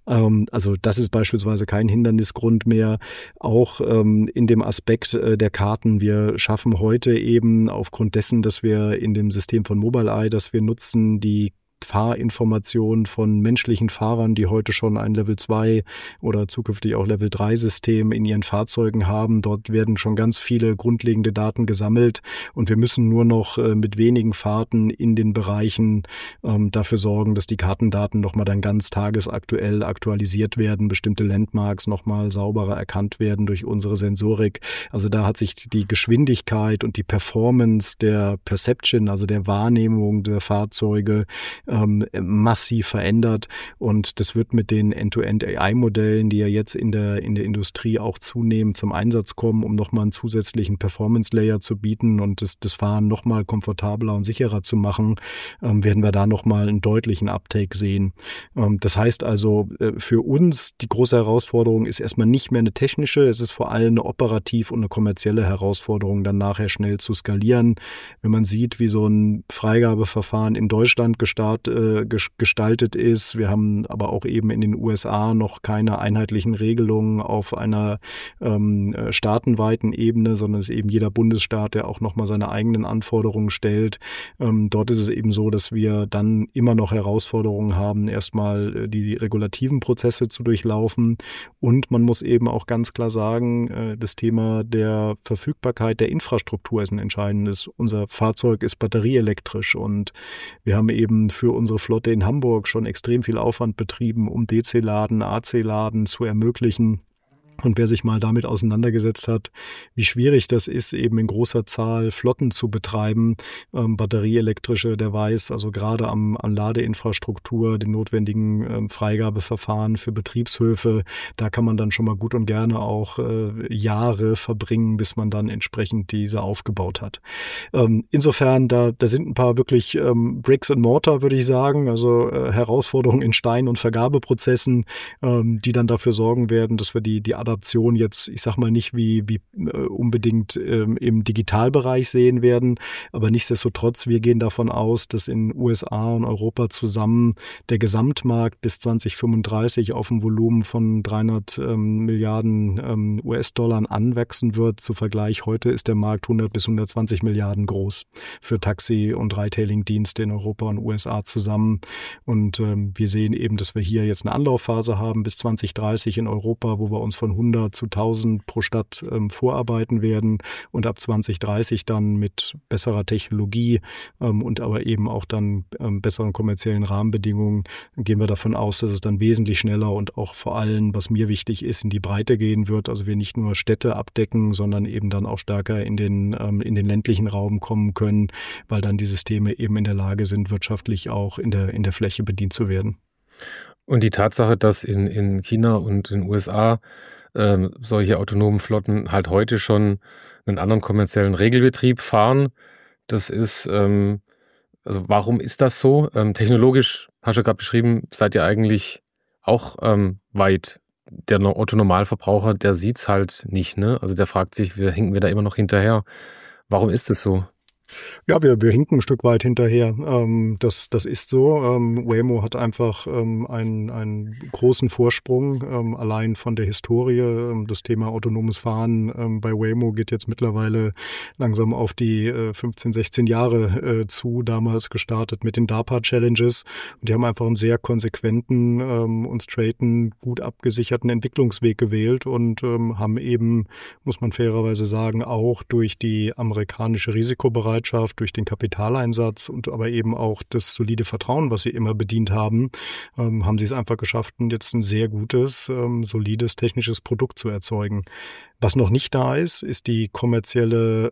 Also das ist beispielsweise kein Hindernisgrund mehr. Auch ähm, in dem Aspekt äh, der Karten. Wir schaffen heute eben aufgrund dessen, dass wir in dem System von Mobileye, das wir nutzen, die Fahrinformationen von menschlichen Fahrern, die heute schon ein Level zwei oder zukünftig auch Level drei System in ihren Fahrzeugen haben. Dort werden schon ganz viele grundlegende Daten gesammelt und wir müssen nur noch äh, mit wenigen Fahrten in den Bereichen ähm, dafür sorgen, dass die Kartendaten nochmal dann ganz tagesaktuell aktualisiert werden, bestimmte Landmarks nochmal sauberer erkannt werden durch unsere Sensorik. Also da hat sich die Geschwindigkeit und die Performance der Perception, also der Wahrnehmung der Fahrzeuge, Ähm, massiv verändert und das wird mit den End-to-End-A I-Modellen, die ja jetzt in der in der Industrie auch zunehmend zum Einsatz kommen, um nochmal einen zusätzlichen Performance-Layer zu bieten und das, das Fahren nochmal komfortabler und sicherer zu machen, ähm, werden wir da nochmal einen deutlichen Uptake sehen. Ähm, das heißt also, äh, für uns die große Herausforderung ist erstmal nicht mehr eine technische, es ist vor allem eine operativ und eine kommerzielle Herausforderung, dann nachher schnell zu skalieren. Wenn man sieht, wie so ein Freigabeverfahren in Deutschland gestartet gestaltet ist. Wir haben aber auch eben in den U S A noch keine einheitlichen Regelungen auf einer ähm, staatenweiten Ebene, sondern es ist eben jeder Bundesstaat, der auch nochmal seine eigenen Anforderungen stellt. Ähm, dort ist es eben so, dass wir dann immer noch Herausforderungen haben, erstmal die regulativen Prozesse zu durchlaufen und man muss eben auch ganz klar sagen, äh, das Thema der Verfügbarkeit der Infrastruktur ist ein entscheidendes. Unser Fahrzeug ist batterieelektrisch und wir haben eben für unsere Flotte in Hamburg schon extrem viel Aufwand betrieben, um D C-Laden, A C-Laden zu ermöglichen. Und wer sich mal damit auseinandergesetzt hat, wie schwierig das ist, eben in großer Zahl Flotten zu betreiben, ähm, batterieelektrische, der weiß, also gerade am, an Ladeinfrastruktur, den notwendigen ähm, Freigabeverfahren für Betriebshöfe, da kann man dann schon mal gut und gerne auch äh, Jahre verbringen, bis man dann entsprechend diese aufgebaut hat. Ähm, insofern, da, da sind ein paar wirklich ähm, Bricks and Mortar, würde ich sagen, also äh, Herausforderungen in Stein- und Vergabeprozessen, ähm, die dann dafür sorgen werden, dass wir die, die Adaption jetzt, ich sag mal nicht wie, wie äh, unbedingt ähm, im Digitalbereich sehen werden, aber nichtsdestotrotz, wir gehen davon aus, dass in U S A und Europa zusammen der Gesamtmarkt bis zwanzig fünfunddreißig auf ein Volumen von dreihundert ähm, Milliarden ähm, U S-Dollar anwachsen wird. Zu Vergleich, heute ist der Markt hundert bis hundertzwanzig Milliarden groß für Taxi- und Retailing-Dienste in Europa und U S A zusammen. Und ähm, wir sehen eben, dass wir hier jetzt eine Anlaufphase haben bis zwanzig dreißig in Europa, wo wir uns von hundert zu tausend pro Stadt ähm, vorarbeiten werden und ab zwanzig dreißig dann mit besserer Technologie ähm, und aber eben auch dann ähm, besseren kommerziellen Rahmenbedingungen gehen wir davon aus, dass es dann wesentlich schneller und auch vor allem, was mir wichtig ist, in die Breite gehen wird. Also wir nicht nur Städte abdecken, sondern eben dann auch stärker in den, ähm, in den ländlichen Raum kommen können, weil dann die Systeme eben in der Lage sind, wirtschaftlich auch in der, in der Fläche bedient zu werden. Und die Tatsache, dass in, in China und in den U S A ähm, solche autonomen Flotten halt heute schon einen anderen kommerziellen Regelbetrieb fahren, das ist, ähm, also warum ist das so? Ähm, technologisch, hast du gerade beschrieben, seid ihr eigentlich auch ähm, weit. Der Otto-Normalverbraucher, der sieht's halt nicht, ne? Also der fragt sich, wir hinken wir da immer noch hinterher. Warum ist es so? Ja, wir, wir hinken ein Stück weit hinterher. Ähm, das, das ist so. Ähm, Waymo hat einfach ähm, einen, einen großen Vorsprung, ähm, allein von der Historie. Ähm, das Thema autonomes Fahren ähm, bei Waymo geht jetzt mittlerweile langsam auf die äh, fünfzehn, sechzehn Jahre äh, zu, damals gestartet mit den DARPA-Challenges. Und die haben einfach einen sehr konsequenten ähm, und straighten, gut abgesicherten Entwicklungsweg gewählt und ähm, haben eben, muss man fairerweise sagen, auch durch die amerikanische Risikobereitschaft, durch den Kapitaleinsatz und aber eben auch das solide Vertrauen, was sie immer bedient haben, ähm, haben sie es einfach geschafft, jetzt ein sehr gutes, ähm, solides technisches Produkt zu erzeugen. Was noch nicht da ist, ist die kommerzielle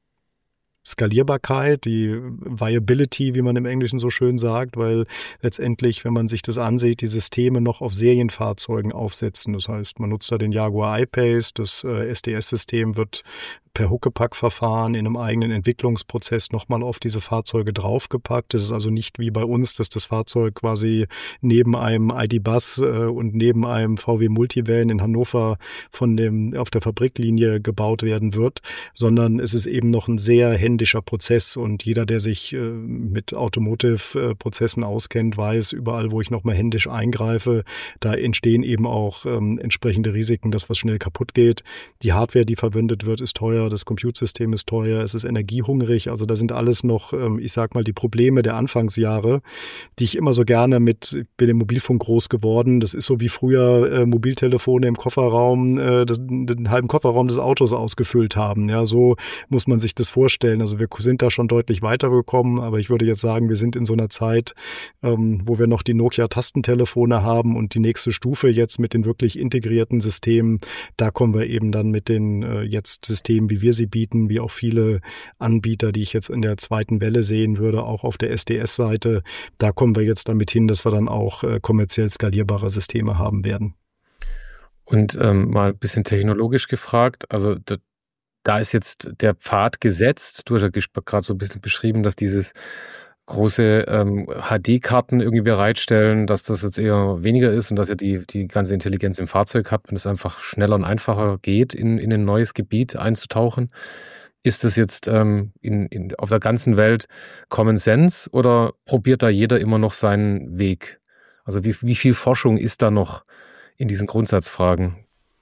Skalierbarkeit, die Viability, wie man im Englischen so schön sagt, weil letztendlich, wenn man sich das ansieht, die Systeme noch auf Serienfahrzeugen aufsetzen. Das heißt, man nutzt da den Jaguar I-Pace, das äh, S D S-System wird per Huckepack-Verfahren in einem eigenen Entwicklungsprozess nochmal auf diese Fahrzeuge draufgepackt. Das ist also nicht wie bei uns, dass das Fahrzeug quasi neben einem I D-Bus äh, und neben einem V W Multivan in Hannover von dem auf der Fabriklinie gebaut werden wird, sondern es ist eben noch ein sehr händischer Prozess und jeder, der sich äh, mit Automotive-Prozessen auskennt, weiß, überall, wo ich nochmal händisch eingreife, da entstehen eben auch ähm, entsprechende Risiken, dass was schnell kaputt geht. Die Hardware, die verwendet wird, ist teuer, das Compute-System ist teuer, es ist energiehungrig, also da sind alles noch, ähm, ich sag mal, die Probleme der Anfangsjahre, die ich immer so gerne mit, ich bin im Mobilfunk groß geworden, das ist so wie früher äh, Mobiltelefone im Kofferraum, äh, das, den halben Kofferraum des Autos ausgefüllt haben. Ja, so muss man sich das vorstellen. Also wir sind da schon deutlich weitergekommen, aber ich würde jetzt sagen, wir sind in so einer Zeit, ähm, wo wir noch die Nokia-Tastentelefone haben und die nächste Stufe jetzt mit den wirklich integrierten Systemen, da kommen wir eben dann mit den äh, jetzt Systemen, wie wir sie bieten, wie auch viele Anbieter, die ich jetzt in der zweiten Welle sehen würde, auch auf der S D S-Seite, da kommen wir jetzt damit hin, dass wir dann auch äh, kommerziell skalierbare Systeme haben werden. Und ähm, mal ein bisschen technologisch gefragt, also da, da ist jetzt der Pfad gesetzt. Du hast ja gerade so ein bisschen beschrieben, dass dieses große ähm, H D-Karten irgendwie bereitstellen, dass das jetzt eher weniger ist und dass ihr die, die ganze Intelligenz im Fahrzeug habt und es einfach schneller und einfacher geht, in, in ein neues Gebiet einzutauchen. Ist das jetzt ähm, in, in, auf der ganzen Welt Common Sense oder probiert da jeder immer noch seinen Weg? Also wie, wie viel Forschung ist da noch in diesen Grundsatzfragen?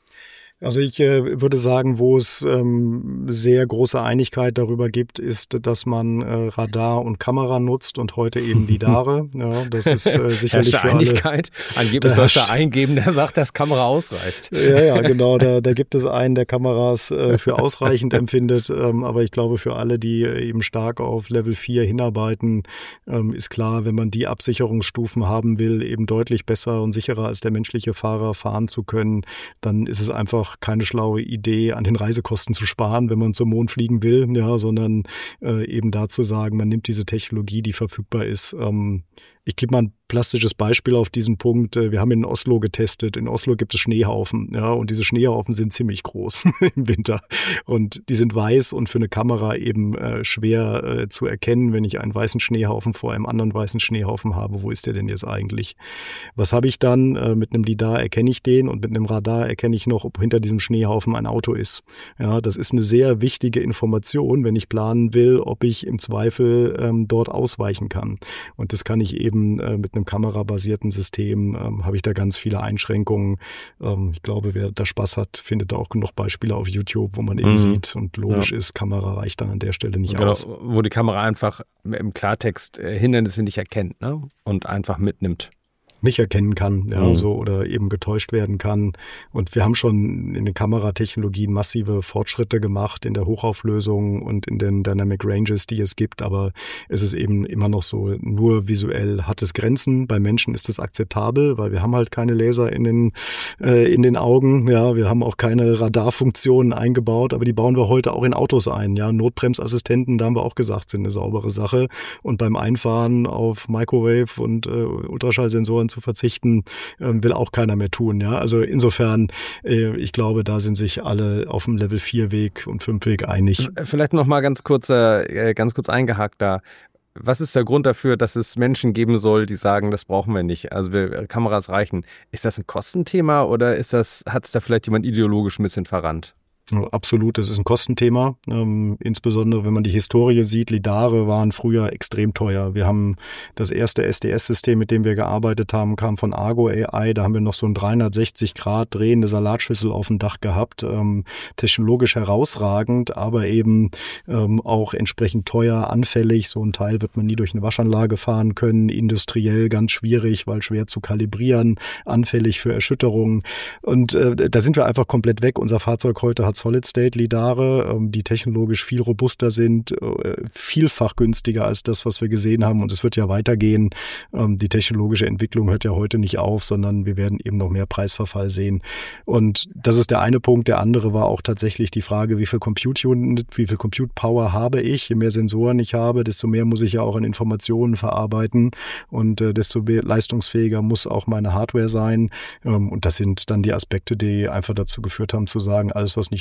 Also ich äh, würde sagen, wo es ähm, sehr große Einigkeit darüber gibt, ist, dass man äh, Radar und Kamera nutzt und heute eben Lidare. Ja, das ist äh, sicherlich für Einigkeit. Alle. Angeblich sollte er eingeben, der sagt, dass Kamera ausreicht. Ja, ja, genau. Da, da gibt es einen, der Kameras äh, für ausreichend empfindet. Ähm, aber ich glaube, für alle, die eben stark auf Level vier hinarbeiten, ähm, ist klar, wenn man die Absicherungsstufen haben will, eben deutlich besser und sicherer als der menschliche Fahrer fahren zu können, dann ist es einfach keine schlaue Idee, an den Reisekosten zu sparen, wenn man zum Mond fliegen will, ja, sondern äh, eben dazu sagen, man nimmt diese Technologie, die verfügbar ist. Ähm, ich gebe mal ein plastisches Beispiel auf diesen Punkt. Wir haben in Oslo getestet. In Oslo gibt es Schneehaufen, ja, und diese Schneehaufen sind ziemlich groß im Winter. Und die sind weiß und für eine Kamera eben äh, schwer äh, zu erkennen, wenn ich einen weißen Schneehaufen vor einem anderen weißen Schneehaufen habe. Wo ist der denn jetzt eigentlich? Was habe ich dann? Äh, mit einem Lidar erkenne ich den und mit einem Radar erkenne ich noch, ob hinter diesem Schneehaufen ein Auto ist. Ja, das ist eine sehr wichtige Information, wenn ich planen will, ob ich im Zweifel ähm, dort ausweichen kann. Und das kann ich eben äh, mit einem kamerabasierten System ähm, habe ich da ganz viele Einschränkungen. Ähm, ich glaube, wer da Spaß hat, findet da auch genug Beispiele auf YouTube, wo man eben mhm. sieht und logisch ja. ist, Kamera reicht dann an der Stelle nicht genau, aus. Wo die Kamera einfach im Klartext äh, Hindernisse nicht erkennt, ne? Und einfach mitnimmt. Nicht erkennen kann, ja, mhm. so oder eben getäuscht werden kann. Und wir haben schon in den Kameratechnologien massive Fortschritte gemacht in der Hochauflösung und in den Dynamic Ranges, die es gibt. Aber es ist eben immer noch so, nur visuell hat es Grenzen. Bei Menschen ist es akzeptabel, weil wir haben halt keine Laser in den, äh, in den Augen. Ja, wir haben auch keine Radarfunktionen eingebaut, aber die bauen wir heute auch in Autos ein. Ja, Notbremsassistenten, da haben wir auch gesagt, sind eine saubere Sache. Und beim Einfahren auf Microwave und äh, Ultraschallsensoren zu verzichten, äh, will auch keiner mehr tun. Ja, also insofern, äh, ich glaube, da sind sich alle auf dem Level vier Weg und fünf Weg einig. Vielleicht noch mal ganz kurz, äh, ganz kurz eingehakt da. Was ist der Grund dafür, dass es Menschen geben soll, die sagen, das brauchen wir nicht? Also wir, Kameras reichen. Ist das ein Kostenthema oder ist das, hat es da vielleicht jemand ideologisch ein bisschen verrannt? Absolut, das ist ein Kostenthema. Ähm, insbesondere, wenn man die Historie sieht, Lidare waren früher extrem teuer. Wir haben das erste S D S-System, mit dem wir gearbeitet haben, kam von Argo A I. Da haben wir noch so ein dreihundertsechzig Grad drehende Salatschüssel auf dem Dach gehabt. Ähm, technologisch herausragend, aber eben ähm, auch entsprechend teuer, anfällig. So ein Teil wird man nie durch eine Waschanlage fahren können. Industriell ganz schwierig, weil schwer zu kalibrieren, anfällig für Erschütterungen. Und äh, da sind wir einfach komplett weg. Unser Fahrzeug heute hat Solid-State-Lidare, die technologisch viel robuster sind, vielfach günstiger als das, was wir gesehen haben. Und es wird ja weitergehen. Die technologische Entwicklung hört ja heute nicht auf, sondern wir werden eben noch mehr Preisverfall sehen. Und das ist der eine Punkt. Der andere war auch tatsächlich die Frage, wie viel Compute Unit, wie viel Compute Power habe ich? Je mehr Sensoren ich habe, desto mehr muss ich ja auch an Informationen verarbeiten und desto mehr leistungsfähiger muss auch meine Hardware sein. Und das sind dann die Aspekte, die einfach dazu geführt haben zu sagen, alles, was nicht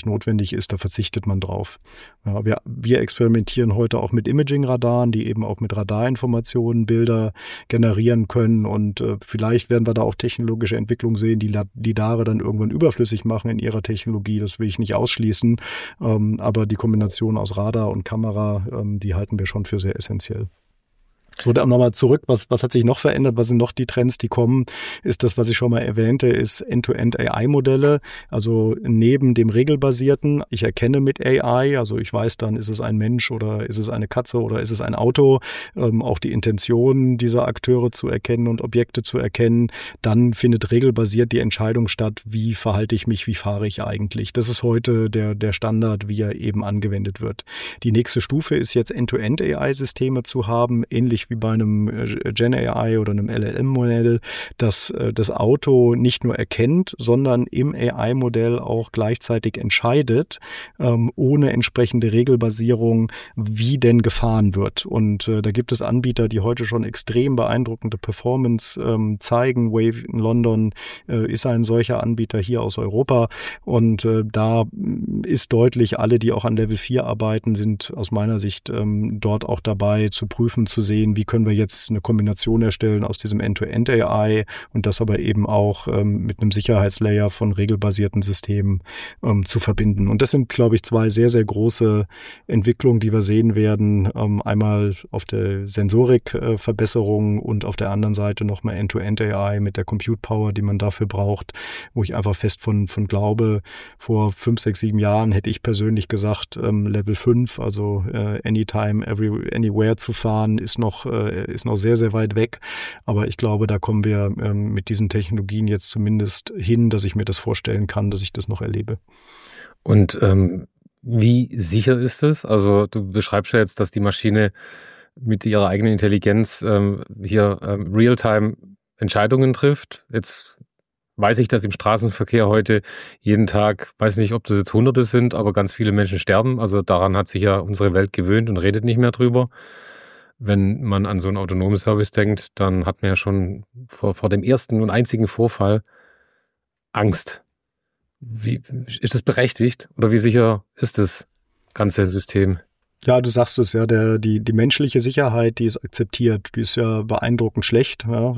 notwendig ist, da verzichtet man drauf. Ja, wir, wir experimentieren heute auch mit Imaging-Radaren, die eben auch mit Radarinformationen Bilder generieren können und äh, vielleicht werden wir da auch technologische Entwicklungen sehen, die Lidare dann irgendwann überflüssig machen in ihrer Technologie. Das will ich nicht ausschließen, ähm, aber die Kombination aus Radar und Kamera, ähm, die halten wir schon für sehr essentiell. So, dann nochmal zurück, was, was hat sich noch verändert, was sind noch die Trends, die kommen, ist das, was ich schon mal erwähnte, ist End-to-End-A I-Modelle, also neben dem regelbasierten, ich erkenne mit A I, also ich weiß dann, ist es ein Mensch oder ist es eine Katze oder ist es ein Auto, ähm, auch die Intention dieser Akteure zu erkennen und Objekte zu erkennen, dann findet regelbasiert die Entscheidung statt, wie verhalte ich mich, wie fahre ich eigentlich. Das ist heute der, der Standard, wie er eben angewendet wird. Die nächste Stufe ist jetzt End-to-End-A I-Systeme zu haben, ähnlich wie bei einem Gen-A I oder einem L L M-Modell, das das Auto nicht nur erkennt, sondern im A I-Modell auch gleichzeitig entscheidet, ähm, ohne entsprechende Regelbasierung, wie denn gefahren wird. Und äh, da gibt es Anbieter, die heute schon extrem beeindruckende Performance ähm, zeigen. Wave in London äh, ist ein solcher Anbieter hier aus Europa. Und äh, da ist deutlich, alle, die auch an Level vier arbeiten, sind aus meiner Sicht ähm, dort auch dabei zu prüfen, zu sehen, wie können wir jetzt eine Kombination erstellen aus diesem End-to-End-A I und das aber eben auch ähm, mit einem Sicherheitslayer von regelbasierten Systemen ähm, zu verbinden. Und das sind, glaube ich, zwei sehr, sehr große Entwicklungen, die wir sehen werden. Ähm, einmal auf der Sensorik-Verbesserung äh, und auf der anderen Seite nochmal End-to-End-A I mit der Compute-Power, die man dafür braucht, wo ich einfach fest von, von glaube, vor fünf, sechs, sieben Jahren hätte ich persönlich gesagt, ähm, Level fünf, also äh, Anytime, every, Anywhere zu fahren, ist noch ist noch sehr, sehr weit weg. Aber ich glaube, da kommen wir ähm, mit diesen Technologien jetzt zumindest hin, dass ich mir das vorstellen kann, dass ich das noch erlebe. Und ähm, wie sicher ist es? Also du beschreibst ja jetzt, dass die Maschine mit ihrer eigenen Intelligenz ähm, hier ähm, Realtime Entscheidungen trifft. Jetzt weiß ich, dass im Straßenverkehr heute jeden Tag, weiß nicht, ob das jetzt Hunderte sind, aber ganz viele Menschen sterben. Also daran hat sich ja unsere Welt gewöhnt und redet nicht mehr drüber. Wenn man an so einen autonomen Service denkt, dann hat man ja schon vor, vor dem ersten und einzigen Vorfall Angst. Wie, ist das berechtigt oder wie sicher ist das ganze System? Ja, du sagst es ja, der, die, die menschliche Sicherheit, die ist akzeptiert, die ist ja beeindruckend schlecht. Ja.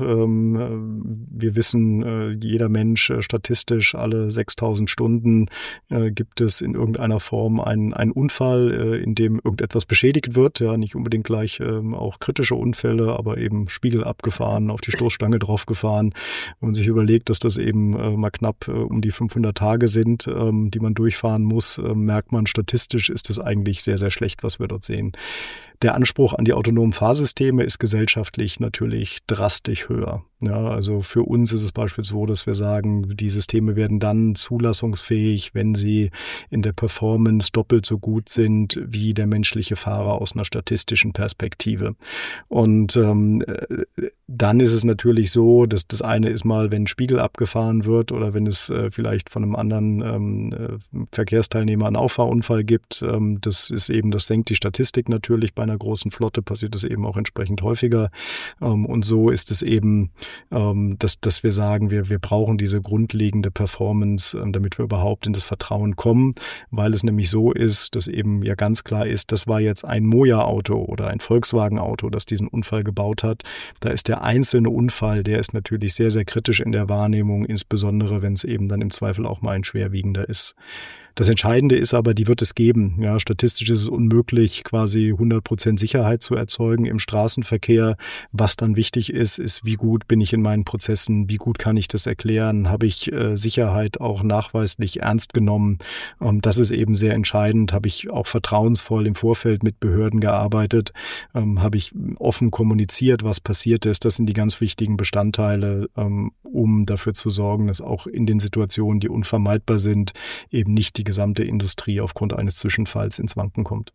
Ähm, wir wissen, äh, jeder Mensch äh, statistisch alle sechstausend Stunden äh, gibt es in irgendeiner Form einen, einen Unfall, äh, in dem irgendetwas beschädigt wird. Ja, nicht unbedingt gleich ähm, auch kritische Unfälle, aber eben Spiegel abgefahren, auf die Stoßstange draufgefahren. Wenn man sich überlegt, dass das eben äh, mal knapp äh, um die fünfhundert Tage sind, ähm, die man durchfahren muss, äh, merkt man, statistisch ist das eigentlich sehr, sehr schlecht, was wir dort sehen. Der Anspruch an die autonomen Fahrsysteme ist gesellschaftlich natürlich drastisch höher. Ja, also für uns ist es beispielsweise so, dass wir sagen, die Systeme werden dann zulassungsfähig, wenn sie in der Performance doppelt so gut sind wie der menschliche Fahrer aus einer statistischen Perspektive. Und ähm, dann ist es natürlich so, dass das eine ist mal, wenn ein Spiegel abgefahren wird oder wenn es äh, vielleicht von einem anderen ähm, Verkehrsteilnehmer einen Auffahrunfall gibt. Ähm, das ist eben, das senkt die Statistik natürlich. Bei einer großen Flotte passiert das eben auch entsprechend häufiger. Ähm, und so ist es eben, ähm, dass, dass wir sagen, wir, wir brauchen diese grundlegende Performance, ähm, damit wir überhaupt in das Vertrauen kommen, weil es nämlich so ist, dass eben ja ganz klar ist, das war jetzt ein Moja-Auto oder ein Volkswagen-Auto, das diesen Unfall gebaut hat. Da ist der einzelne Unfall, der ist natürlich sehr, sehr kritisch in der Wahrnehmung, insbesondere wenn es eben dann im Zweifel auch mal ein schwerwiegender ist. Das Entscheidende ist aber, die wird es geben. Ja, statistisch ist es unmöglich, quasi hundert Prozent Sicherheit zu erzeugen im Straßenverkehr. Was dann wichtig ist, ist, wie gut bin ich in meinen Prozessen, wie gut kann ich das erklären, habe ich äh, Sicherheit auch nachweislich ernst genommen. Ähm, das ist eben sehr entscheidend. Habe ich auch vertrauensvoll im Vorfeld mit Behörden gearbeitet, ähm, habe ich offen kommuniziert, was passiert ist. Das sind die ganz wichtigen Bestandteile, ähm, um dafür zu sorgen, dass auch in den Situationen, die unvermeidbar sind, eben nicht die gesamte Industrie aufgrund eines Zwischenfalls ins Wanken kommt.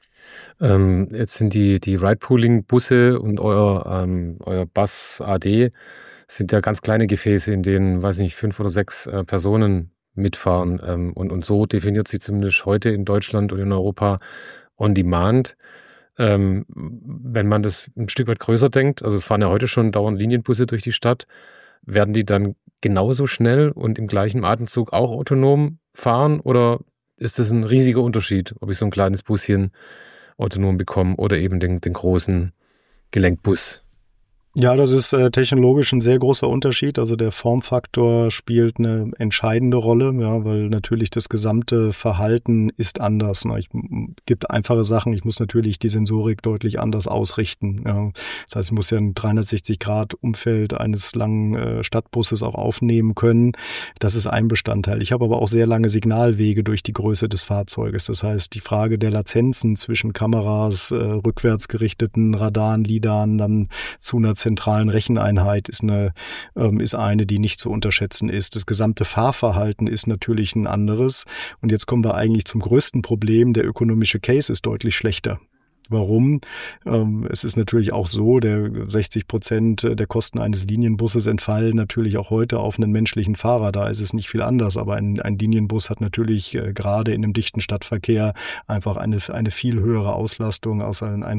Ähm, jetzt sind die, die Ride-Pooling-Busse und euer, ähm, euer Bus A D sind ja ganz kleine Gefäße, in denen, weiß nicht, fünf oder sechs äh, Personen mitfahren. Ähm, und, und so definiert sich zumindest heute in Deutschland und in Europa On Demand. Ähm, wenn man das ein Stück weit größer denkt, also es fahren ja heute schon dauernd Linienbusse durch die Stadt, werden die dann genauso schnell und im gleichen Atemzug auch autonom fahren oder ist das ein riesiger Unterschied, ob ich so ein kleines Buschen autonom bekomme oder eben den, den großen Gelenkbus. Ja, das ist äh, technologisch ein sehr großer Unterschied. Also der Formfaktor spielt eine entscheidende Rolle, ja, weil natürlich das gesamte Verhalten ist anders. Ne? Ich gibt einfache Sachen. Ich muss natürlich die Sensorik deutlich anders ausrichten. Ja. Das heißt, ich muss ja ein dreihundertsechzig Grad Umfeld eines langen äh, Stadtbusses auch aufnehmen können. Das ist ein Bestandteil. Ich habe aber auch sehr lange Signalwege durch die Größe des Fahrzeuges. Das heißt, die Frage der Latenzen zwischen Kameras, äh, rückwärts gerichteten Radaren, Lidaren, dann zu einer zentralen Recheneinheit ist eine, ähm, ist eine, die nicht zu unterschätzen ist. Das gesamte Fahrverhalten ist natürlich ein anderes. Und jetzt kommen wir eigentlich zum größten Problem. Der ökonomische Case ist deutlich schlechter. Warum? Ähm, es ist natürlich auch so, der sechzig Prozent der Kosten eines Linienbusses entfallen natürlich auch heute auf einen menschlichen Fahrer. Da ist es nicht viel anders. Aber ein, ein Linienbus hat natürlich äh, gerade in einem dichten Stadtverkehr einfach eine, eine viel höhere Auslastung aus ein, ein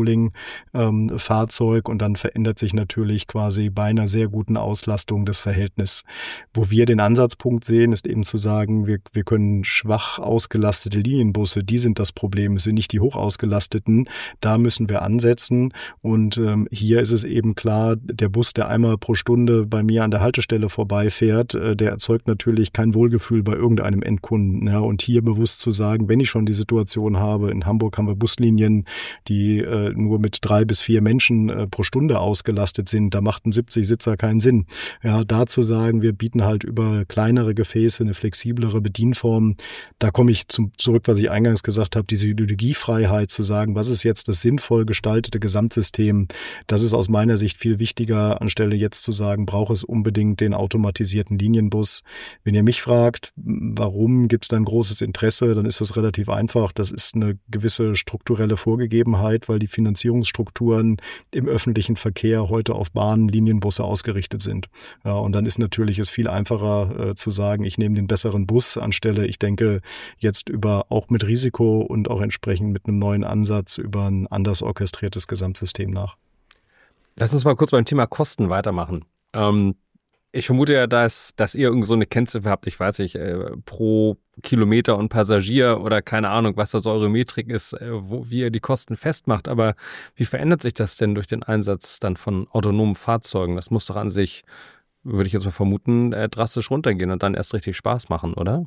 Ride-Pooling-Fahrzeug ähm, und dann verändert sich natürlich quasi bei einer sehr guten Auslastung das Verhältnis. Wo wir den Ansatzpunkt sehen, ist eben zu sagen, wir, wir können schwach ausgelastete Linienbusse, die sind das Problem, es sind nicht die hoch ausgelasteten. Da müssen wir ansetzen und ähm, hier ist es eben klar, der Bus, der einmal pro Stunde bei mir an der Haltestelle vorbeifährt, äh, der erzeugt natürlich kein Wohlgefühl bei irgendeinem Endkunden. Ja, und hier bewusst zu sagen, wenn ich schon die Situation habe, in Hamburg haben wir Buslinien, die äh, nur mit drei bis vier Menschen äh, pro Stunde ausgelastet sind, da macht ein siebzig Sitzer keinen Sinn. Ja, da zu sagen, wir bieten halt über kleinere Gefäße eine flexiblere Bedienform, da komme ich zum, zurück, was ich eingangs gesagt habe, diese Ideologiefreiheit zu sagen, was ist jetzt das sinnvoll gestaltete Gesamtsystem? Das ist aus meiner Sicht viel wichtiger, anstelle jetzt zu sagen, braucht es unbedingt den automatisierten Linienbus. Wenn ihr mich fragt, warum gibt es da ein großes Interesse, dann ist das relativ einfach. Das ist eine gewisse strukturelle Vorgegebenheit, weil die Finanzierungsstrukturen im öffentlichen Verkehr heute auf Bahnen, Linienbusse ausgerichtet sind. Ja, und dann ist natürlich es viel einfacher äh, zu sagen, ich nehme den besseren Bus, anstelle ich denke jetzt über auch mit Risiko und auch entsprechend mit einem neuen Ansatz über ein anders orchestriertes Gesamtsystem nach. Lass uns mal kurz beim Thema Kosten weitermachen. Ähm, ich vermute ja, dass, dass ihr irgend so eine Kennziffer habt, ich weiß nicht, äh, pro Kilometer und Passagier oder keine Ahnung, was das eure Metrik ist, äh, wo, wie ihr die Kosten festmacht. Aber wie verändert sich das denn durch den Einsatz dann von autonomen Fahrzeugen? Das muss doch an sich, würde ich jetzt mal vermuten, äh, drastisch runtergehen und dann erst richtig Spaß machen, oder?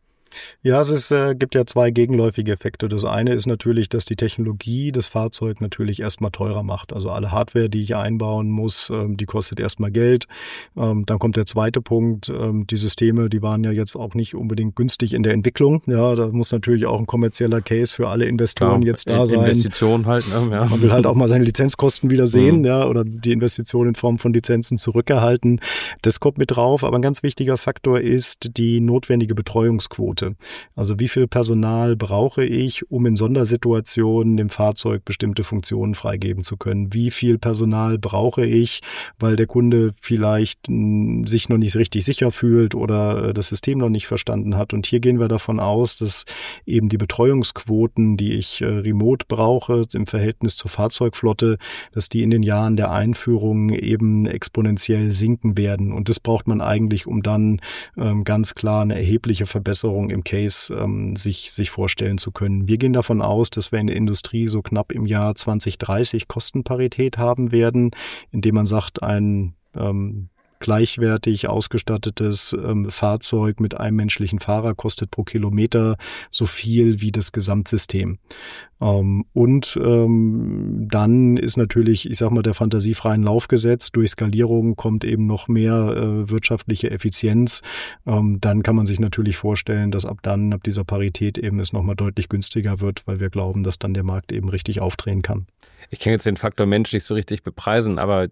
Ja, es ist, äh, gibt ja zwei gegenläufige Effekte. Das eine ist natürlich, dass die Technologie das Fahrzeug natürlich erstmal teurer macht. Also alle Hardware, die ich einbauen muss, ähm, die kostet erstmal Geld. Ähm, dann kommt der zweite Punkt. Ähm, die Systeme, die waren ja jetzt auch nicht unbedingt günstig in der Entwicklung. Ja, da muss natürlich auch ein kommerzieller Case für alle Investoren Klar, jetzt da sein. Investitionen halt, ne? Ja. Man will halt auch mal seine Lizenzkosten wieder sehen, mhm. ja, oder die Investition in Form von Lizenzen zurückerhalten. Das kommt mit drauf. Aber ein ganz wichtiger Faktor ist die notwendige Betreuungsquote. Also wie viel Personal brauche ich, um in Sondersituationen dem Fahrzeug bestimmte Funktionen freigeben zu können? Wie viel Personal brauche ich, weil der Kunde vielleicht mh, sich noch nicht richtig sicher fühlt oder äh, das System noch nicht verstanden hat? Und hier gehen wir davon aus, dass eben die Betreuungsquoten, die ich äh, remote brauche im Verhältnis zur Fahrzeugflotte, dass die in den Jahren der Einführung eben exponentiell sinken werden. Und das braucht man eigentlich, um dann ähm, ganz klar eine erhebliche Verbesserung im Case ähm, sich, sich vorstellen zu können. Wir gehen davon aus, dass wir in der Industrie so knapp im Jahr zwanzig dreißig Kostenparität haben werden, indem man sagt, ein ähm, gleichwertig ausgestattetes ähm, Fahrzeug mit einem menschlichen Fahrer kostet pro Kilometer so viel wie das Gesamtsystem. Ähm, und ähm, dann ist natürlich, ich sag mal, der fantasiefreien Lauf gesetzt. Durch Skalierung kommt eben noch mehr äh, wirtschaftliche Effizienz. Ähm, dann kann man sich natürlich vorstellen, dass ab dann, ab dieser Parität eben es nochmal deutlich günstiger wird, weil wir glauben, dass dann der Markt eben richtig aufdrehen kann. Ich kann jetzt den Faktor Mensch nicht so richtig bepreisen, aber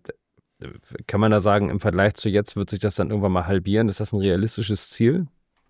kann man da sagen, im Vergleich zu jetzt wird sich das dann irgendwann mal halbieren? Ist das ein realistisches Ziel?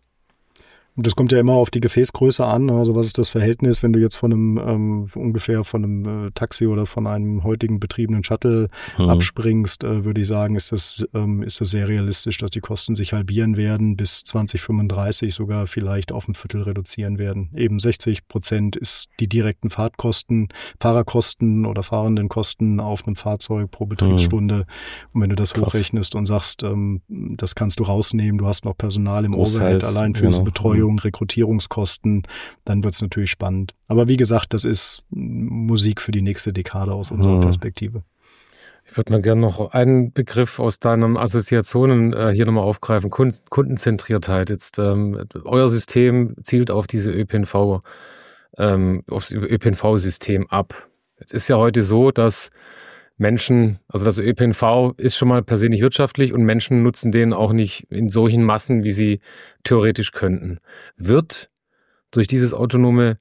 Das kommt ja immer auf die Gefäßgröße an. Also was ist das Verhältnis, wenn du jetzt von einem ähm, ungefähr von einem äh, Taxi oder von einem heutigen betriebenen Shuttle hm. abspringst, äh, würde ich sagen, ist das, ähm, ist das sehr realistisch, dass die Kosten sich halbieren werden, bis zwanzig fünfunddreißig sogar vielleicht auf ein Viertel reduzieren werden. Eben sechzig Prozent ist die direkten Fahrtkosten, Fahrerkosten oder Fahrendenkosten auf einem Fahrzeug pro Betriebsstunde. Hm. Und wenn du das Krass. hochrechnest und sagst, ähm, das kannst du rausnehmen, du hast noch Personal im Großteils, Overhead allein für genau. diese Betreuung, Erhöhung Rekrutierungskosten, dann wird es natürlich spannend. Aber wie gesagt, das ist Musik für die nächste Dekade aus unserer mhm. Perspektive. Ich würde mal gerne noch einen Begriff aus deinen Assoziationen äh, hier nochmal aufgreifen. Kund- Kundenzentriertheit. Jetzt ähm, euer System zielt auf diese ÖPNV, ähm, aufs Ö P N V-System ab. Jetzt ist ja heute so, dass Menschen, also das Ö P N V ist schon mal per se nicht wirtschaftlich und Menschen nutzen den auch nicht in solchen Massen, wie sie theoretisch könnten. Wird durch dieses autonome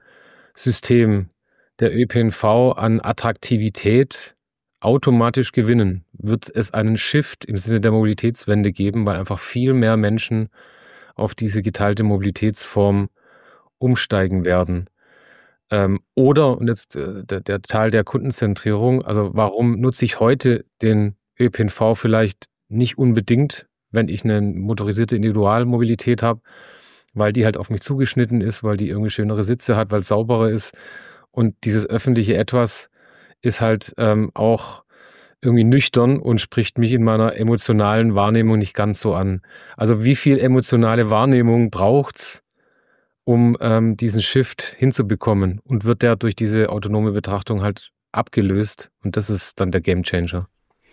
System der Ö P N V an Attraktivität automatisch gewinnen? Wird es einen Shift im Sinne der Mobilitätswende geben, weil einfach viel mehr Menschen auf diese geteilte Mobilitätsform umsteigen werden? Ähm, oder, und jetzt äh, der, der Teil der Kundenzentrierung, also warum nutze ich heute den Ö P N V vielleicht nicht unbedingt, wenn ich eine motorisierte Individualmobilität habe, weil die halt auf mich zugeschnitten ist, weil die irgendwie schönere Sitze hat, weil es sauberer ist. Und dieses öffentliche Etwas ist halt ähm, auch irgendwie nüchtern und spricht mich in meiner emotionalen Wahrnehmung nicht ganz so an. Also wie viel emotionale Wahrnehmung braucht's, um ähm, diesen Shift hinzubekommen? Und wird der durch diese autonome Betrachtung halt abgelöst? Und das ist dann der Gamechanger.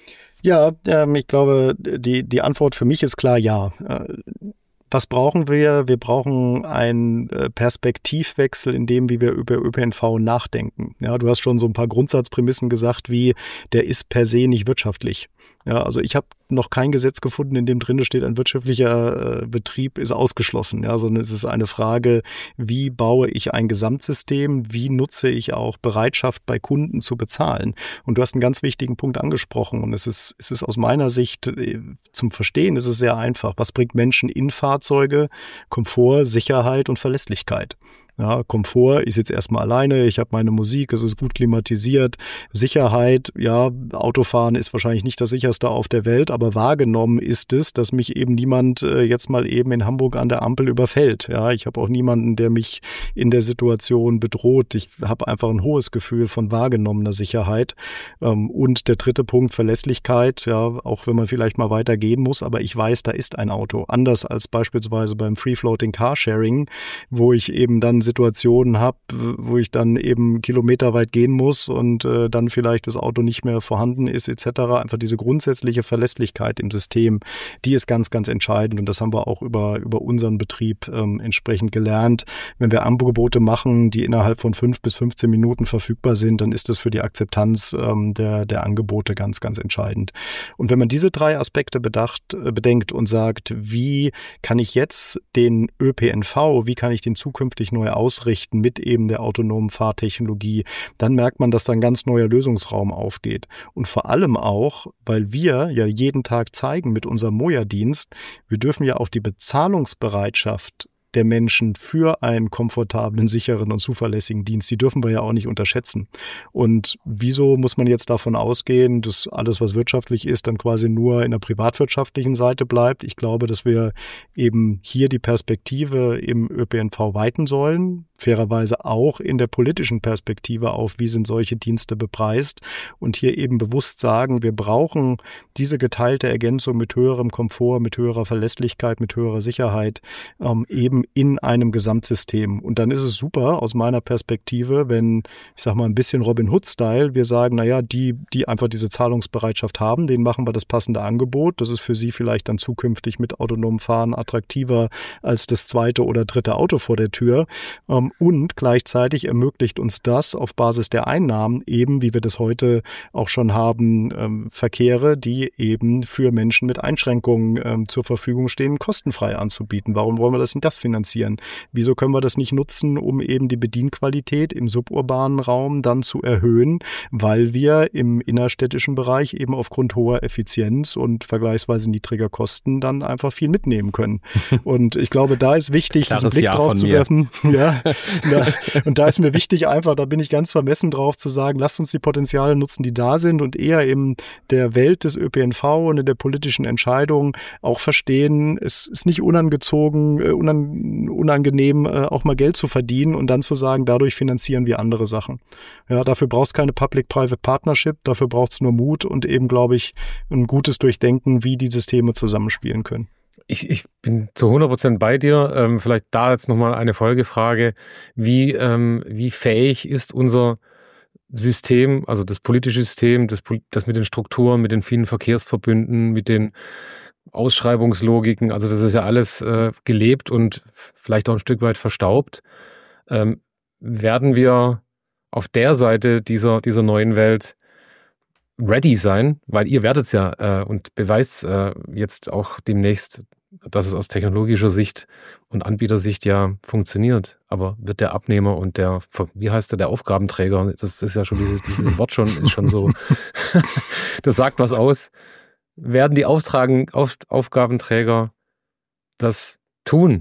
Ja, ähm, ich glaube, die, die Antwort für mich ist klar ja. Äh, Was brauchen wir? Wir brauchen einen Perspektivwechsel in dem, wie wir über Ö P N V nachdenken. Ja, du hast schon so ein paar Grundsatzprämissen gesagt, wie der ist per se nicht wirtschaftlich. Ja, also ich habe noch kein Gesetz gefunden, in dem drin steht, ein wirtschaftlicher äh, Betrieb ist ausgeschlossen. Ja, sondern es ist eine Frage, wie baue ich ein Gesamtsystem? Wie nutze ich auch Bereitschaft bei Kunden zu bezahlen? Und du hast einen ganz wichtigen Punkt angesprochen. Und es ist, es ist aus meiner Sicht äh, zum Verstehen, ist es sehr einfach. Was bringt Menschen in Fahrzeuge? Komfort, Sicherheit und Verlässlichkeit. Ja, Komfort, ich sitze erstmal alleine, ich habe meine Musik, es ist gut klimatisiert. Sicherheit, ja, Autofahren ist wahrscheinlich nicht das sicherste auf der Welt, aber wahrgenommen ist es, dass mich eben niemand äh, jetzt mal eben in Hamburg an der Ampel überfällt. Ja, ich habe auch niemanden, der mich in der Situation bedroht. Ich habe einfach ein hohes Gefühl von wahrgenommener Sicherheit. Ähm, und der dritte Punkt, Verlässlichkeit, ja, auch wenn man vielleicht mal weitergehen muss, aber ich weiß, da ist ein Auto. Anders als beispielsweise beim Free-Floating Carsharing, wo ich eben dann Situationen habe, wo ich dann eben kilometerweit gehen muss und äh, dann vielleicht das Auto nicht mehr vorhanden ist et cetera. Einfach diese grundsätzliche Verlässlichkeit im System, die ist ganz, ganz entscheidend und das haben wir auch über, über unseren Betrieb ähm, entsprechend gelernt. Wenn wir Angebote machen, die innerhalb von fünf bis fünfzehn Minuten verfügbar sind, dann ist das für die Akzeptanz ähm, der, der Angebote ganz, ganz entscheidend. Und wenn man diese drei Aspekte bedacht, äh, bedenkt und sagt, wie kann ich jetzt den Ö P N V, wie kann ich den zukünftig neu ausrichten mit eben der autonomen Fahrtechnologie, dann merkt man, dass da ein ganz neuer Lösungsraum aufgeht. Und vor allem auch, weil wir ja jeden Tag zeigen mit unserem Moja-Dienst, wir dürfen ja auch die Bezahlungsbereitschaft der Menschen für einen komfortablen, sicheren und zuverlässigen Dienst, die dürfen wir ja auch nicht unterschätzen. Und wieso muss man jetzt davon ausgehen, dass alles, was wirtschaftlich ist, dann quasi nur in der privatwirtschaftlichen Seite bleibt? Ich glaube, dass wir eben hier die Perspektive im Ö P N V weiten sollen, fairerweise auch in der politischen Perspektive auf, wie sind solche Dienste bepreist und hier eben bewusst sagen, wir brauchen diese geteilte Ergänzung mit höherem Komfort, mit höherer Verlässlichkeit, mit höherer Sicherheit, ähm, eben in einem Gesamtsystem. Und dann ist es super aus meiner Perspektive, wenn, ich sag mal, ein bisschen Robin Hood-Style, wir sagen, naja, die, die einfach diese Zahlungsbereitschaft haben, denen machen wir das passende Angebot. Das ist für sie vielleicht dann zukünftig mit autonomem Fahren attraktiver als das zweite oder dritte Auto vor der Tür. Und gleichzeitig ermöglicht uns das auf Basis der Einnahmen eben, wie wir das heute auch schon haben, Verkehre, die eben für Menschen mit Einschränkungen zur Verfügung stehen, kostenfrei anzubieten. Warum wollen wir das denn das finanzieren? Wieso können wir das nicht nutzen, um eben die Bedienqualität im suburbanen Raum dann zu erhöhen, weil wir im innerstädtischen Bereich eben aufgrund hoher Effizienz und vergleichsweise niedriger Kosten dann einfach viel mitnehmen können. Und ich glaube, da ist wichtig, diesen Blick drauf zu werfen. Ja, ja, und da ist mir wichtig einfach, da bin ich ganz vermessen drauf zu sagen, lasst uns die Potenziale nutzen, die da sind und eher in der Welt des Ö P N V und in der politischen Entscheidung auch verstehen, es ist nicht unangezogen, unangenehm, auch mal Geld zu verdienen und dann zu sagen, dadurch finanzieren wir andere Sachen. Ja, dafür brauchst du keine Public-Private Partnership, dafür braucht es nur Mut und eben, glaube ich, ein gutes Durchdenken, wie die Systeme zusammenspielen können. Ich, ich bin zu hundert Prozent bei dir. Ähm, vielleicht da jetzt nochmal eine Folgefrage. Wie, ähm, wie fähig ist unser System, also das politische System, das, das mit den Strukturen, mit den vielen Verkehrsverbünden, mit den Ausschreibungslogiken, also das ist ja alles äh, gelebt und vielleicht auch ein Stück weit verstaubt. Ähm, werden wir auf der Seite dieser, dieser neuen Welt ready sein? Weil ihr werdet es ja äh, und beweist äh, jetzt auch demnächst, dass es aus technologischer Sicht und Anbietersicht ja funktioniert. Aber wird der Abnehmer und der, wie heißt der, der Aufgabenträger, das ist ja schon dieses, dieses Wort schon, ist schon so, das sagt was aus. Werden die Auftragen, Auf, Aufgabenträger das tun?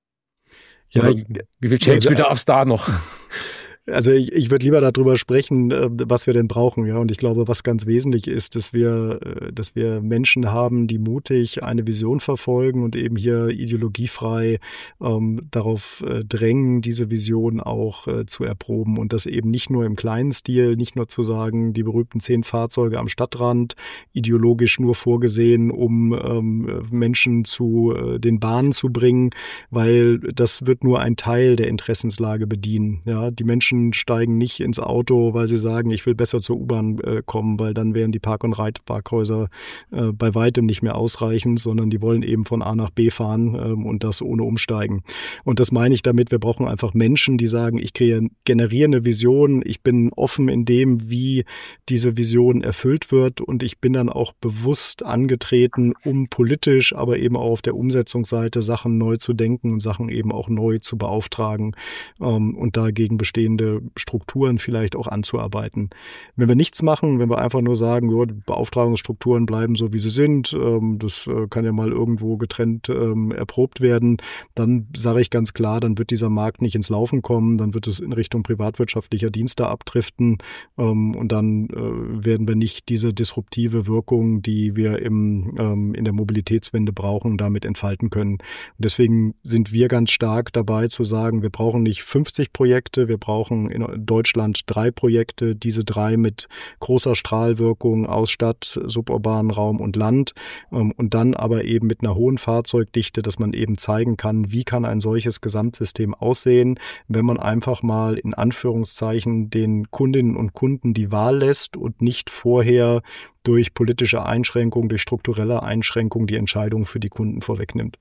Ja, Oder wie viel Change-Bedarf es da noch? Also ich, ich würde lieber darüber sprechen, was wir denn brauchen, ja. Und ich glaube, was ganz wesentlich ist, dass wir, dass wir Menschen haben, die mutig eine Vision verfolgen und eben hier ideologiefrei ähm, darauf äh, drängen, diese Vision auch äh, zu erproben. Und das eben nicht nur im kleinen Stil, nicht nur zu sagen, die berühmten zehn Fahrzeuge am Stadtrand, ideologisch nur vorgesehen, um ähm, Menschen zu äh, den Bahnen zu bringen, weil das wird nur ein Teil der Interessenslage bedienen. Ja, die Menschen steigen nicht ins Auto, weil sie sagen, ich will besser zur U-Bahn äh, kommen, weil dann wären die Park- und Reitparkhäuser äh, bei weitem nicht mehr ausreichend, sondern die wollen eben von A nach B fahren ähm, und das ohne umsteigen. Und das meine ich damit, wir brauchen einfach Menschen, die sagen, ich generiere eine Vision, ich bin offen in dem, wie diese Vision erfüllt wird und ich bin dann auch bewusst angetreten, um politisch, aber eben auch auf der Umsetzungsseite Sachen neu zu denken und Sachen eben auch neu zu beauftragen ähm, und dagegen bestehende Strukturen vielleicht auch anzuarbeiten. Wenn wir nichts machen, wenn wir einfach nur sagen, ja, die Beauftragungsstrukturen bleiben so, wie sie sind, ähm, das äh, kann ja mal irgendwo getrennt ähm, erprobt werden, dann sage ich ganz klar, dann wird dieser Markt nicht ins Laufen kommen, dann wird es in Richtung privatwirtschaftlicher Dienste abdriften ähm, und dann äh, werden wir nicht diese disruptive Wirkung, die wir im, ähm, in der Mobilitätswende brauchen, damit entfalten können. Und deswegen sind wir ganz stark dabei zu sagen, wir brauchen nicht fünfzig Projekte, wir brauchen in Deutschland drei Projekte, diese drei mit großer Strahlwirkung aus Stadt, suburbanen Raum und Land und dann aber eben mit einer hohen Fahrzeugdichte, dass man eben zeigen kann, wie kann ein solches Gesamtsystem aussehen, wenn man einfach mal in Anführungszeichen den Kundinnen und Kunden die Wahl lässt und nicht vorher durch politische Einschränkungen, durch strukturelle Einschränkungen die Entscheidung für die Kunden vorwegnimmt.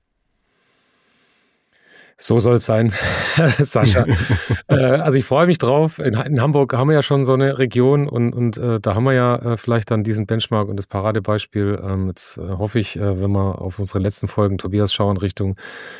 So soll es sein, Sascha. äh, also ich freue mich drauf. In, in Hamburg haben wir ja schon so eine Region und, und äh, da haben wir ja äh, vielleicht dann diesen Benchmark und das Paradebeispiel. Ähm, jetzt äh, hoffe ich, äh, wenn wir auf unsere letzten Folgen, Tobias, schauen Richtung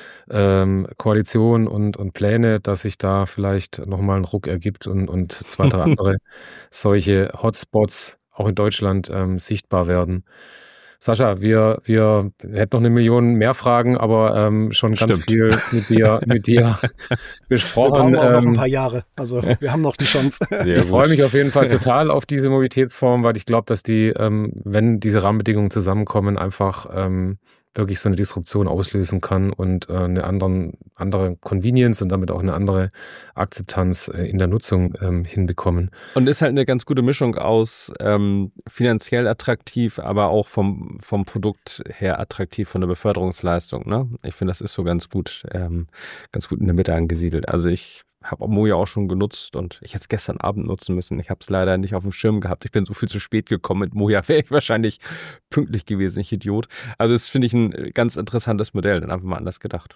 ähm, Koalition und, und Pläne, dass sich da vielleicht nochmal ein Ruck ergibt und, und zwei, drei andere solche Hotspots auch in Deutschland ähm, sichtbar werden. Sascha, wir, wir hätten noch eine Million mehr Fragen, aber ähm, schon ganz Stimmt. viel mit dir, mit dir besprochen. Wir brauchen auch noch ein Ähm, paar Jahre, also wir haben noch die Chance. Sehr ich gut. freue mich auf jeden Fall total auf diese Mobilitätsform, weil ich glaube, dass die, ähm, wenn diese Rahmenbedingungen zusammenkommen, einfach ähm, wirklich so eine Disruption auslösen kann und äh, eine anderen, andere Convenience und damit auch eine andere Akzeptanz äh, in der Nutzung ähm, hinbekommen. Und ist halt eine ganz gute Mischung aus ähm, finanziell attraktiv, aber auch vom, vom Produkt her attraktiv von der Beförderungsleistung. Ne? Ich finde, das ist so ganz gut, ähm, ganz gut in der Mitte angesiedelt. Also ich habe Moja auch schon genutzt und ich hätte es gestern Abend nutzen müssen. Ich habe es leider nicht auf dem Schirm gehabt. Ich bin so viel zu spät gekommen. Mit Moja wäre ich wahrscheinlich pünktlich gewesen, ich Idiot. Also das finde ich ein ganz interessantes Modell, dann einfach mal anders gedacht.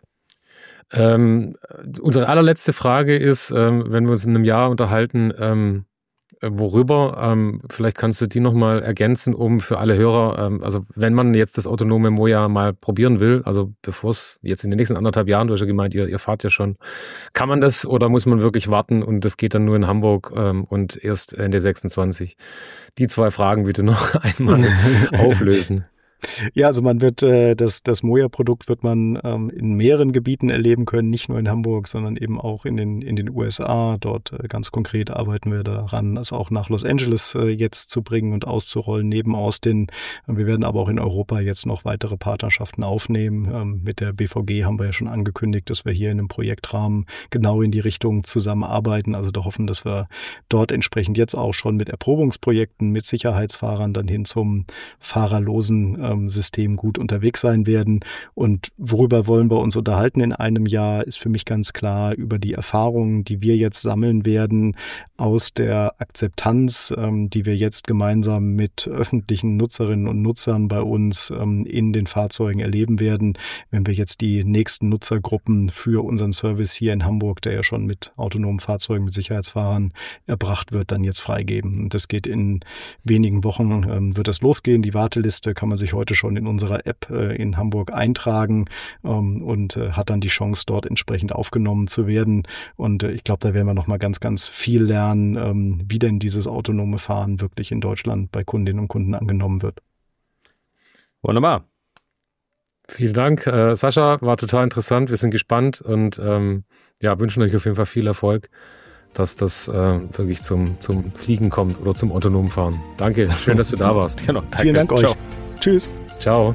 Ähm, unsere allerletzte Frage ist, ähm, wenn wir uns in einem Jahr unterhalten, ähm, worüber, ähm, vielleicht kannst du die nochmal ergänzen, um für alle Hörer, ähm, also wenn man jetzt das autonome Moja mal probieren will, also bevor es jetzt in den nächsten anderthalb Jahren, du hast ja gemeint, ihr, ihr fahrt ja schon, kann man das oder muss man wirklich warten und das geht dann nur in Hamburg ähm, und erst Ende sechsundzwanzig? Die zwei Fragen bitte noch einmal auflösen. Ja, also man wird äh, das das Moja-Produkt wird man ähm, in mehreren Gebieten erleben können, nicht nur in Hamburg, sondern eben auch in den in den U S A. Dort äh, ganz konkret arbeiten wir daran, das auch nach Los Angeles äh, jetzt zu bringen und auszurollen neben Austin. Wir werden aber auch in Europa jetzt noch weitere Partnerschaften aufnehmen. Ähm, mit der B V G haben wir ja schon angekündigt, dass wir hier in einem Projektrahmen genau in die Richtung zusammenarbeiten. Also da hoffen, dass wir dort entsprechend jetzt auch schon mit Erprobungsprojekten, mit Sicherheitsfahrern dann hin zum fahrerlosen ähm, System gut unterwegs sein werden. Und worüber wollen wir uns unterhalten in einem Jahr, ist für mich ganz klar über die Erfahrungen, die wir jetzt sammeln werden aus der Akzeptanz, ähm, die wir jetzt gemeinsam mit öffentlichen Nutzerinnen und Nutzern bei uns ähm, in den Fahrzeugen erleben werden, wenn wir jetzt die nächsten Nutzergruppen für unseren Service hier in Hamburg, der ja schon mit autonomen Fahrzeugen, mit Sicherheitsfahrern erbracht wird, dann jetzt freigeben. Und das geht in wenigen Wochen, ähm, wird das losgehen. Die Warteliste kann man sich heute schon in unserer App äh, in Hamburg eintragen ähm, und äh, hat dann die Chance, dort entsprechend aufgenommen zu werden. Und äh, ich glaube, da werden wir noch mal ganz, ganz viel lernen, ähm, wie denn dieses autonome Fahren wirklich in Deutschland bei Kundinnen und Kunden angenommen wird. Wunderbar. Vielen Dank, äh, Sascha, war total interessant. Wir sind gespannt und ähm, ja, wünschen euch auf jeden Fall viel Erfolg, dass das äh, wirklich zum, zum Fliegen kommt oder zum autonomen Fahren. Danke, schön, dass du da warst. Genau, danke. Vielen Dank euch. Ciao. Tschüss. Ciao.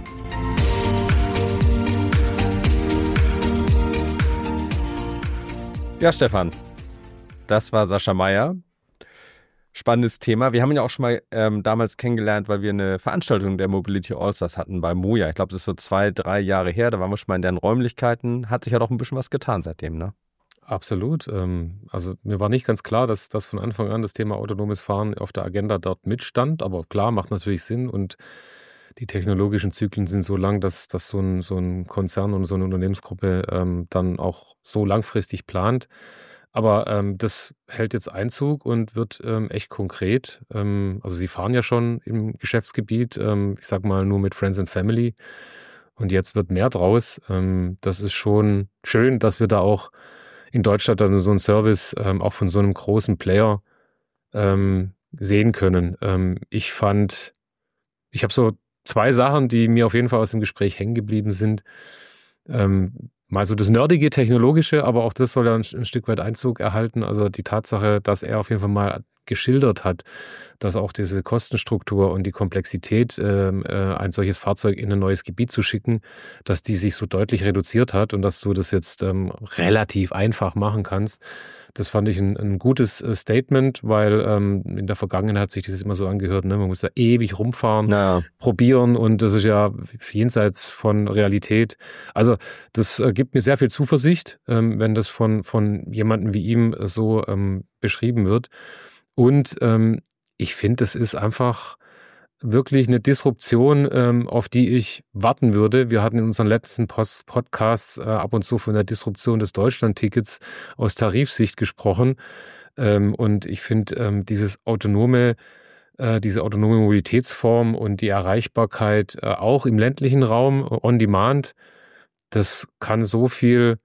Ja, Stefan, das war Sascha Meyer. Spannendes Thema. Wir haben ihn ja auch schon mal ähm, damals kennengelernt, weil wir eine Veranstaltung der Mobility Allstars hatten bei Moja. Ich glaube, das ist so zwei, drei Jahre her. Da waren wir schon mal in deren Räumlichkeiten. Hat sich ja doch ein bisschen was getan seitdem, ne? Absolut. Ähm, also mir war nicht ganz klar, dass das von Anfang an das Thema autonomes Fahren auf der Agenda dort mitstand. Aber klar, macht natürlich Sinn und die technologischen Zyklen sind so lang, dass, dass so, ein, so ein Konzern und so eine Unternehmensgruppe ähm, dann auch so langfristig plant. Aber ähm, das hält jetzt Einzug und wird ähm, echt konkret. Ähm, also sie fahren ja schon im Geschäftsgebiet, ähm, ich sag mal nur mit Friends and Family. Und jetzt wird mehr draus. Ähm, das ist schon schön, dass wir da auch in Deutschland dann so einen Service ähm, auch von so einem großen Player ähm, sehen können. Ähm, ich fand, ich habe so zwei Sachen, die mir auf jeden Fall aus dem Gespräch hängen geblieben sind. Ähm, Mal so das nerdige, technologische, aber auch das soll ja ein, ein Stück weit Einzug erhalten. Also die Tatsache, dass er auf jeden Fall mal geschildert hat, dass auch diese Kostenstruktur und die Komplexität, äh, äh, ein solches Fahrzeug in ein neues Gebiet zu schicken, dass die sich so deutlich reduziert hat und dass du das jetzt ähm, relativ einfach machen kannst. Das fand ich ein, ein gutes äh, Statement, weil ähm, in der Vergangenheit hat sich das immer so angehört, ne? Man muss da ewig rumfahren, Naja. probieren und das ist ja jenseits von Realität. Also das äh, gibt mir sehr viel Zuversicht, ähm, wenn das von, von jemandem wie ihm so ähm, beschrieben wird. Und ähm, ich finde, das ist einfach wirklich eine Disruption, ähm, auf die ich warten würde. Wir hatten in unseren letzten Post- Podcasts äh, ab und zu von der Disruption des Deutschland-Tickets aus Tarifsicht gesprochen. Ähm, und ich finde, ähm, dieses autonome, äh, diese autonome Mobilitätsform und die Erreichbarkeit äh, auch im ländlichen Raum on demand, das kann so viel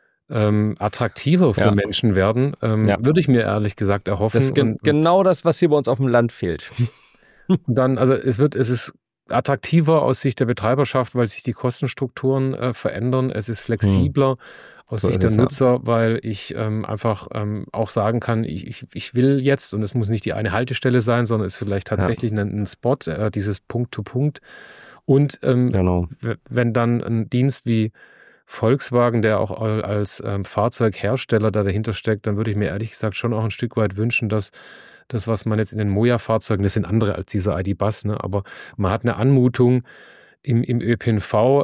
ähm, attraktiver für Ja. Menschen werden, ähm, Ja. würde ich mir ehrlich gesagt erhoffen. Das ist ge- Und- genau das, was hier bei uns auf dem Land fehlt. Und dann, also es wird, es ist attraktiver aus Sicht der Betreiberschaft, weil sich die Kostenstrukturen äh, verändern. Es ist flexibler aus So Sicht ist der es, ja. Nutzer, weil ich ähm, einfach ähm, auch sagen kann, ich, ich, ich will jetzt, und es muss nicht die eine Haltestelle sein, sondern es ist vielleicht tatsächlich ein, ein Spot, äh, dieses Punkt-to-Punkt. Und ähm, Genau. w- wenn dann ein Dienst wie Volkswagen, der auch al- als ähm, Fahrzeughersteller da dahinter steckt, dann würde ich mir ehrlich gesagt schon auch ein Stück weit wünschen, dass das, was man jetzt in den Moja-Fahrzeugen, das sind andere als dieser I D-Bus, ne, aber man hat eine Anmutung im, im Ö P N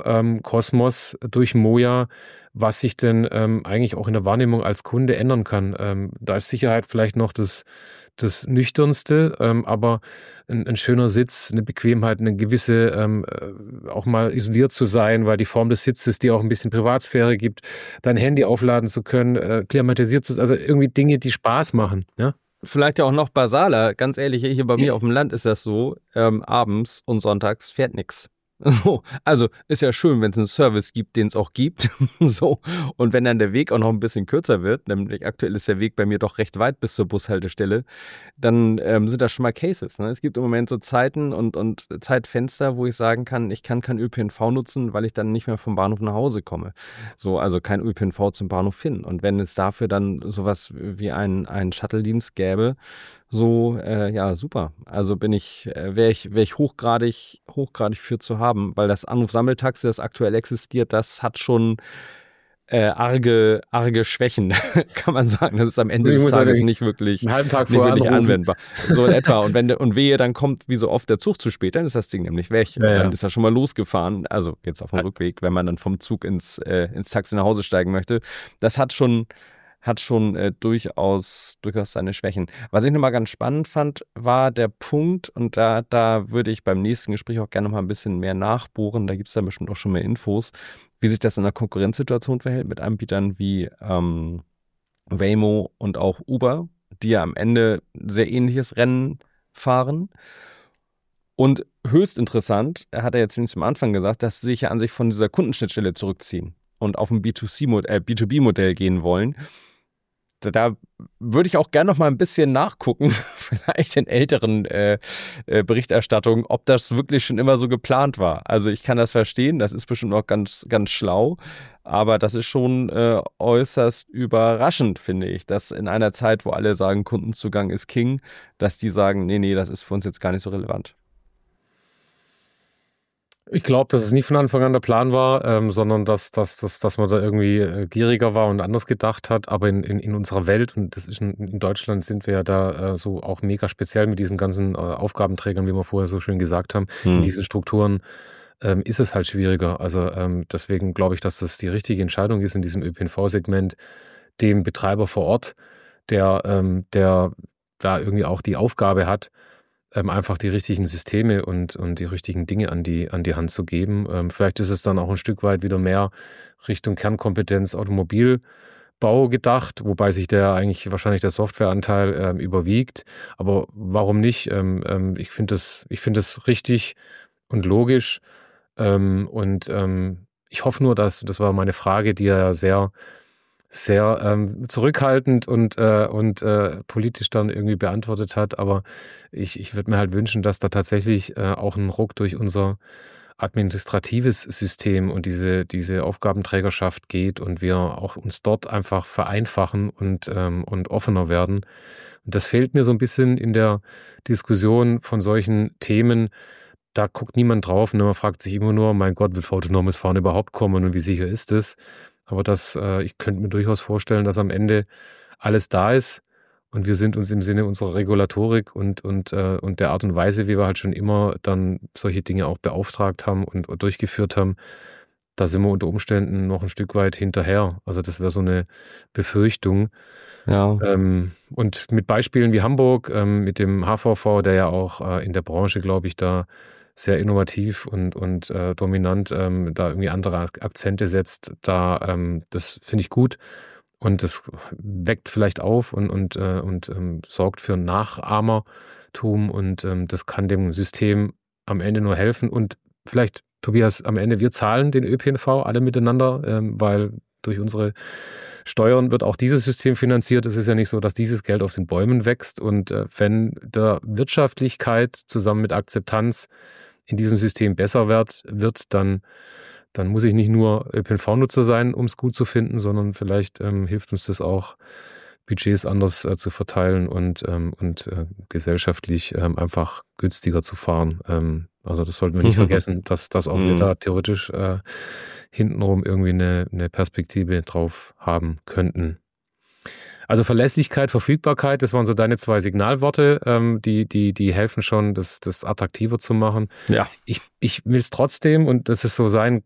V-Kosmos durch Moja, was sich denn ähm, eigentlich auch in der Wahrnehmung als Kunde ändern kann. Ähm, da ist Sicherheit vielleicht noch das, das Nüchternste, ähm, aber ein, ein schöner Sitz, eine Bequemheit, eine gewisse, ähm, äh, auch mal isoliert zu sein, weil die Form des Sitzes dir auch ein bisschen Privatsphäre gibt, dein Handy aufladen zu können, äh, klimatisiert zu sein, also irgendwie Dinge, die Spaß machen, ja. Vielleicht ja auch noch basaler. Ganz ehrlich, hier bei mir auf dem Land ist das so, ähm, abends und sonntags fährt nix. So, also ist ja schön, wenn es einen Service gibt, den es auch gibt. So, und wenn dann der Weg auch noch ein bisschen kürzer wird, nämlich aktuell ist der Weg bei mir doch recht weit bis zur Bushaltestelle, dann ähm, sind das schon mal Cases. Ne? Es gibt im Moment so Zeiten und, und Zeitfenster, wo ich sagen kann, ich kann kein Ö P N V nutzen, weil ich dann nicht mehr vom Bahnhof nach Hause komme. So, also kein Ö P N V zum Bahnhof hin. Und wenn es dafür dann sowas wie einen, einen Shuttle-Dienst gäbe, so, äh, ja, super. Also bin ich, äh, wäre ich, wäre ich hochgradig, hochgradig für zu haben, weil das Anruf-Sammeltaxi, das aktuell existiert, das hat schon äh, arge, arge Schwächen, kann man sagen. Das ist am Ende Ich des muss Tages sagen, nicht wirklich, einen halben Tag nicht vorher wirklich anrufen. anwendbar. So in etwa. Und wenn der, und wehe, dann kommt wie so oft der Zug zu spät, dann ist das Ding nämlich weg. Ja, ja. Dann ist er schon mal losgefahren. Also jetzt auf dem Rückweg, wenn man dann vom Zug ins, äh, ins Taxi nach Hause steigen möchte. Das hat schon, hat schon äh, durchaus, durchaus seine Schwächen. Was ich nochmal ganz spannend fand, war der Punkt, und da, da würde ich beim nächsten Gespräch auch gerne noch mal ein bisschen mehr nachbohren, da gibt es dann bestimmt auch schon mehr Infos, wie sich das in einer Konkurrenzsituation verhält mit Anbietern wie ähm, Waymo und auch Uber, die ja am Ende ein sehr ähnliches Rennen fahren. Und höchst interessant, er hat ja jetzt zumindest am Anfang gesagt, dass sie sich ja an sich von dieser Kundenschnittstelle zurückziehen und auf ein B zwei C-Modell, äh, B zwei B-Modell gehen wollen. Da, da würde ich auch gerne noch mal ein bisschen nachgucken, vielleicht in älteren äh, äh, Berichterstattungen, ob das wirklich schon immer so geplant war. Also ich kann das verstehen, das ist bestimmt auch ganz, ganz schlau, aber das ist schon äh, äußerst überraschend, finde ich, dass in einer Zeit, wo alle sagen, Kundenzugang ist King, dass die sagen, nee, nee, das ist für uns jetzt gar nicht so relevant. Ich glaube, dass es nicht von Anfang an der Plan war, ähm, sondern dass, dass, dass, dass man da irgendwie äh, gieriger war und anders gedacht hat. Aber in, in, in unserer Welt, und das ist in, in Deutschland sind wir ja da äh, so auch mega speziell mit diesen ganzen äh, Aufgabenträgern, wie wir vorher so schön gesagt haben, Hm. in diesen Strukturen ähm, ist es halt schwieriger. Also ähm, deswegen glaube ich, dass das die richtige Entscheidung ist in diesem Ö P N V-Segment, dem Betreiber vor Ort, der, ähm, der da irgendwie auch die Aufgabe hat, ähm, einfach die richtigen Systeme und, und die richtigen Dinge an die, an die Hand zu geben. Ähm, vielleicht ist es dann auch ein Stück weit wieder mehr Richtung Kernkompetenz Automobilbau gedacht, wobei sich der eigentlich wahrscheinlich der Softwareanteil ähm, überwiegt. Aber warum nicht? Ähm, ähm, ich finde das, ich finde das richtig und logisch. Ähm, und ähm, ich hoffe nur, dass, das war meine Frage, die er ja sehr sehr ähm, zurückhaltend und, äh, und äh, politisch dann irgendwie beantwortet hat. Aber ich, ich würde mir halt wünschen, dass da tatsächlich äh, auch ein Ruck durch unser administratives System und diese, diese Aufgabenträgerschaft geht und wir auch uns dort einfach vereinfachen und, ähm, und offener werden. Und das fehlt mir so ein bisschen in der Diskussion von solchen Themen. Da guckt niemand drauf und man fragt sich immer nur, mein Gott, wird autonomes Fahren überhaupt kommen und wie sicher ist es? Aber das, äh, ich könnte mir durchaus vorstellen, dass am Ende alles da ist und wir sind uns im Sinne unserer Regulatorik und, und, äh, und der Art und Weise, wie wir halt schon immer dann solche Dinge auch beauftragt haben und, und durchgeführt haben, da sind wir unter Umständen noch ein Stück weit hinterher. Also das wäre so eine Befürchtung. Ja. Ähm, und mit Beispielen wie Hamburg, ähm, mit dem H V V, der ja auch äh, in der Branche, glaube ich, da sehr innovativ und, und äh, dominant ähm, da irgendwie andere Akzente setzt, da ähm, das finde ich gut und das weckt vielleicht auf und, und, äh, und ähm, sorgt für Nachahmertum und ähm, das kann dem System am Ende nur helfen und vielleicht, Tobias, am Ende, wir zahlen den Ö P N V alle miteinander, ähm, weil durch unsere Steuern wird auch dieses System finanziert. Es ist ja nicht so, dass dieses Geld auf den Bäumen wächst und äh, wenn der Wirtschaftlichkeit zusammen mit Akzeptanz in diesem System besser wird, wird dann, dann muss ich nicht nur Ö P N V-Nutzer sein, um es gut zu finden, sondern vielleicht ähm, hilft uns das auch, Budgets anders äh, zu verteilen und, ähm, und äh, gesellschaftlich ähm, einfach günstiger zu fahren. Ähm, also das sollten wir nicht vergessen, dass, dass auch wir da theoretisch äh, hintenrum irgendwie eine, eine Perspektive drauf haben könnten. Also Verlässlichkeit, Verfügbarkeit, das waren so deine zwei Signalworte, ähm, die, die, die helfen schon, das, das attraktiver zu machen. Ja. Ich, ich will es trotzdem, und das ist so sein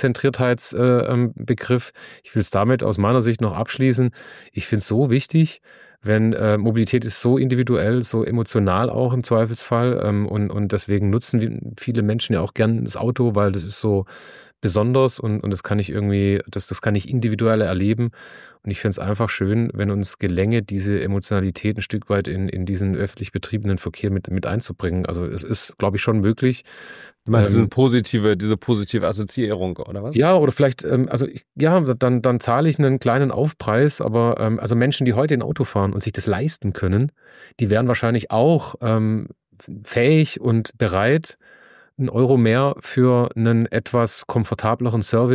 Kundenzentriertheitsbegriff, äh, ich will es damit aus meiner Sicht noch abschließen. Ich finde es so wichtig, wenn äh, Mobilität ist so individuell, so emotional auch im Zweifelsfall ähm, und, und deswegen nutzen viele Menschen ja auch gern das Auto, weil das ist so besonders und, und das kann ich irgendwie, das, das kann ich individuell erleben. Und ich finde es einfach schön, wenn uns gelänge, diese Emotionalität ein Stück weit in, in diesen öffentlich betriebenen Verkehr mit, mit einzubringen. Also es ist, glaube ich, schon möglich. Du meinst Ähm, diese positive, diese positive Assoziierung, oder was? Ja, oder vielleicht, ähm, also ich, ja, dann, dann zahle ich einen kleinen Aufpreis, aber ähm, also Menschen, die heute ein Auto fahren und sich das leisten können, die wären wahrscheinlich auch ähm, fähig und bereit, einen Euro mehr für einen etwas komfortableren Service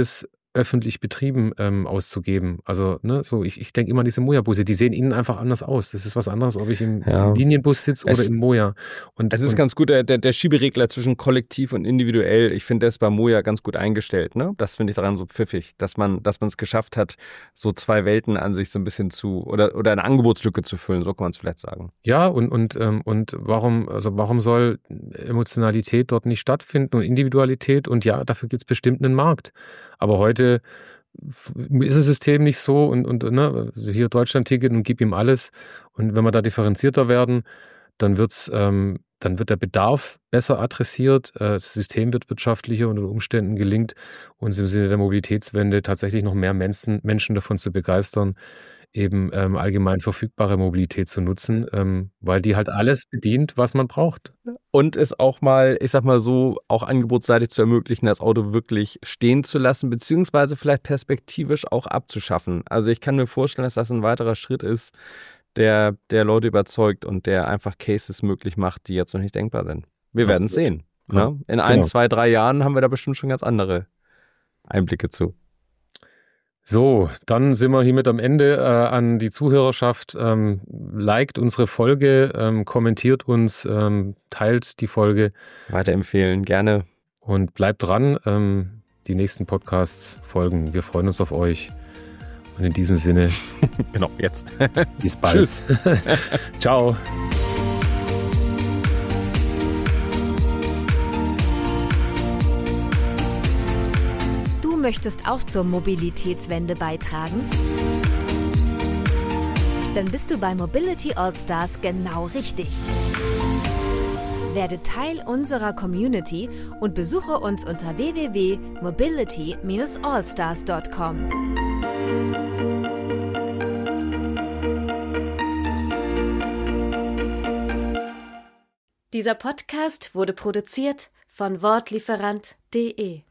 öffentlich Betrieben ähm, auszugeben. Also, ne, so, ich, ich denke immer an diese Moja-Busse, die sehen innen einfach anders aus. Das ist was anderes, ob ich im Ja. Linienbus sitze oder im Moja. Und, es ist und, ganz gut, der, der Schieberegler zwischen kollektiv und individuell, ich finde, der ist bei Moja ganz gut eingestellt. Ne? Das finde ich daran so pfiffig, dass man dass man es geschafft hat, so zwei Welten an sich so ein bisschen zu, oder, oder eine Angebotslücke zu füllen, so kann man es vielleicht sagen. Ja, und, und, ähm, und warum, also warum soll Emotionalität dort nicht stattfinden und Individualität? Und ja, dafür gibt es bestimmt einen Markt. Aber heute ist das System nicht so und, und ne, hier Deutschland-Ticket und gib ihm alles. Und wenn wir da differenzierter werden, dann wird's, ähm, dann wird der Bedarf besser adressiert, äh, das System wird wirtschaftlicher und unter Umständen gelingt uns im Sinne der Mobilitätswende tatsächlich noch mehr Menschen, Menschen davon zu begeistern, eben ähm, allgemein verfügbare Mobilität zu nutzen, ähm, weil die halt alles bedient, was man braucht. Und es auch mal, ich sag mal so, auch angebotsseitig zu ermöglichen, das Auto wirklich stehen zu lassen, beziehungsweise vielleicht perspektivisch auch abzuschaffen. Also ich kann mir vorstellen, dass das ein weiterer Schritt ist, der, der Leute überzeugt und der einfach Cases möglich macht, die jetzt noch nicht denkbar sind. Wir werden es sehen. Ja. Ne? In ein, genau. zwei, drei Jahren haben wir da bestimmt schon ganz andere Einblicke zu. So, dann sind wir hiermit am Ende. Äh, an die Zuhörerschaft. Ähm, liked unsere Folge, ähm, kommentiert uns, ähm, teilt die Folge. Weiterempfehlen, gerne. Und bleibt dran. Ähm, die nächsten Podcasts folgen. Wir freuen uns auf euch. Und in diesem Sinne. Genau, jetzt. Bis bald. Tschüss. Ciao. Du möchtest auch zur Mobilitätswende beitragen? Dann bist du bei Mobility Allstars genau richtig. Werde Teil unserer Community und besuche uns unter w w w punkt mobility dash allstars punkt com. Dieser Podcast wurde produziert von wortlieferant punkt de.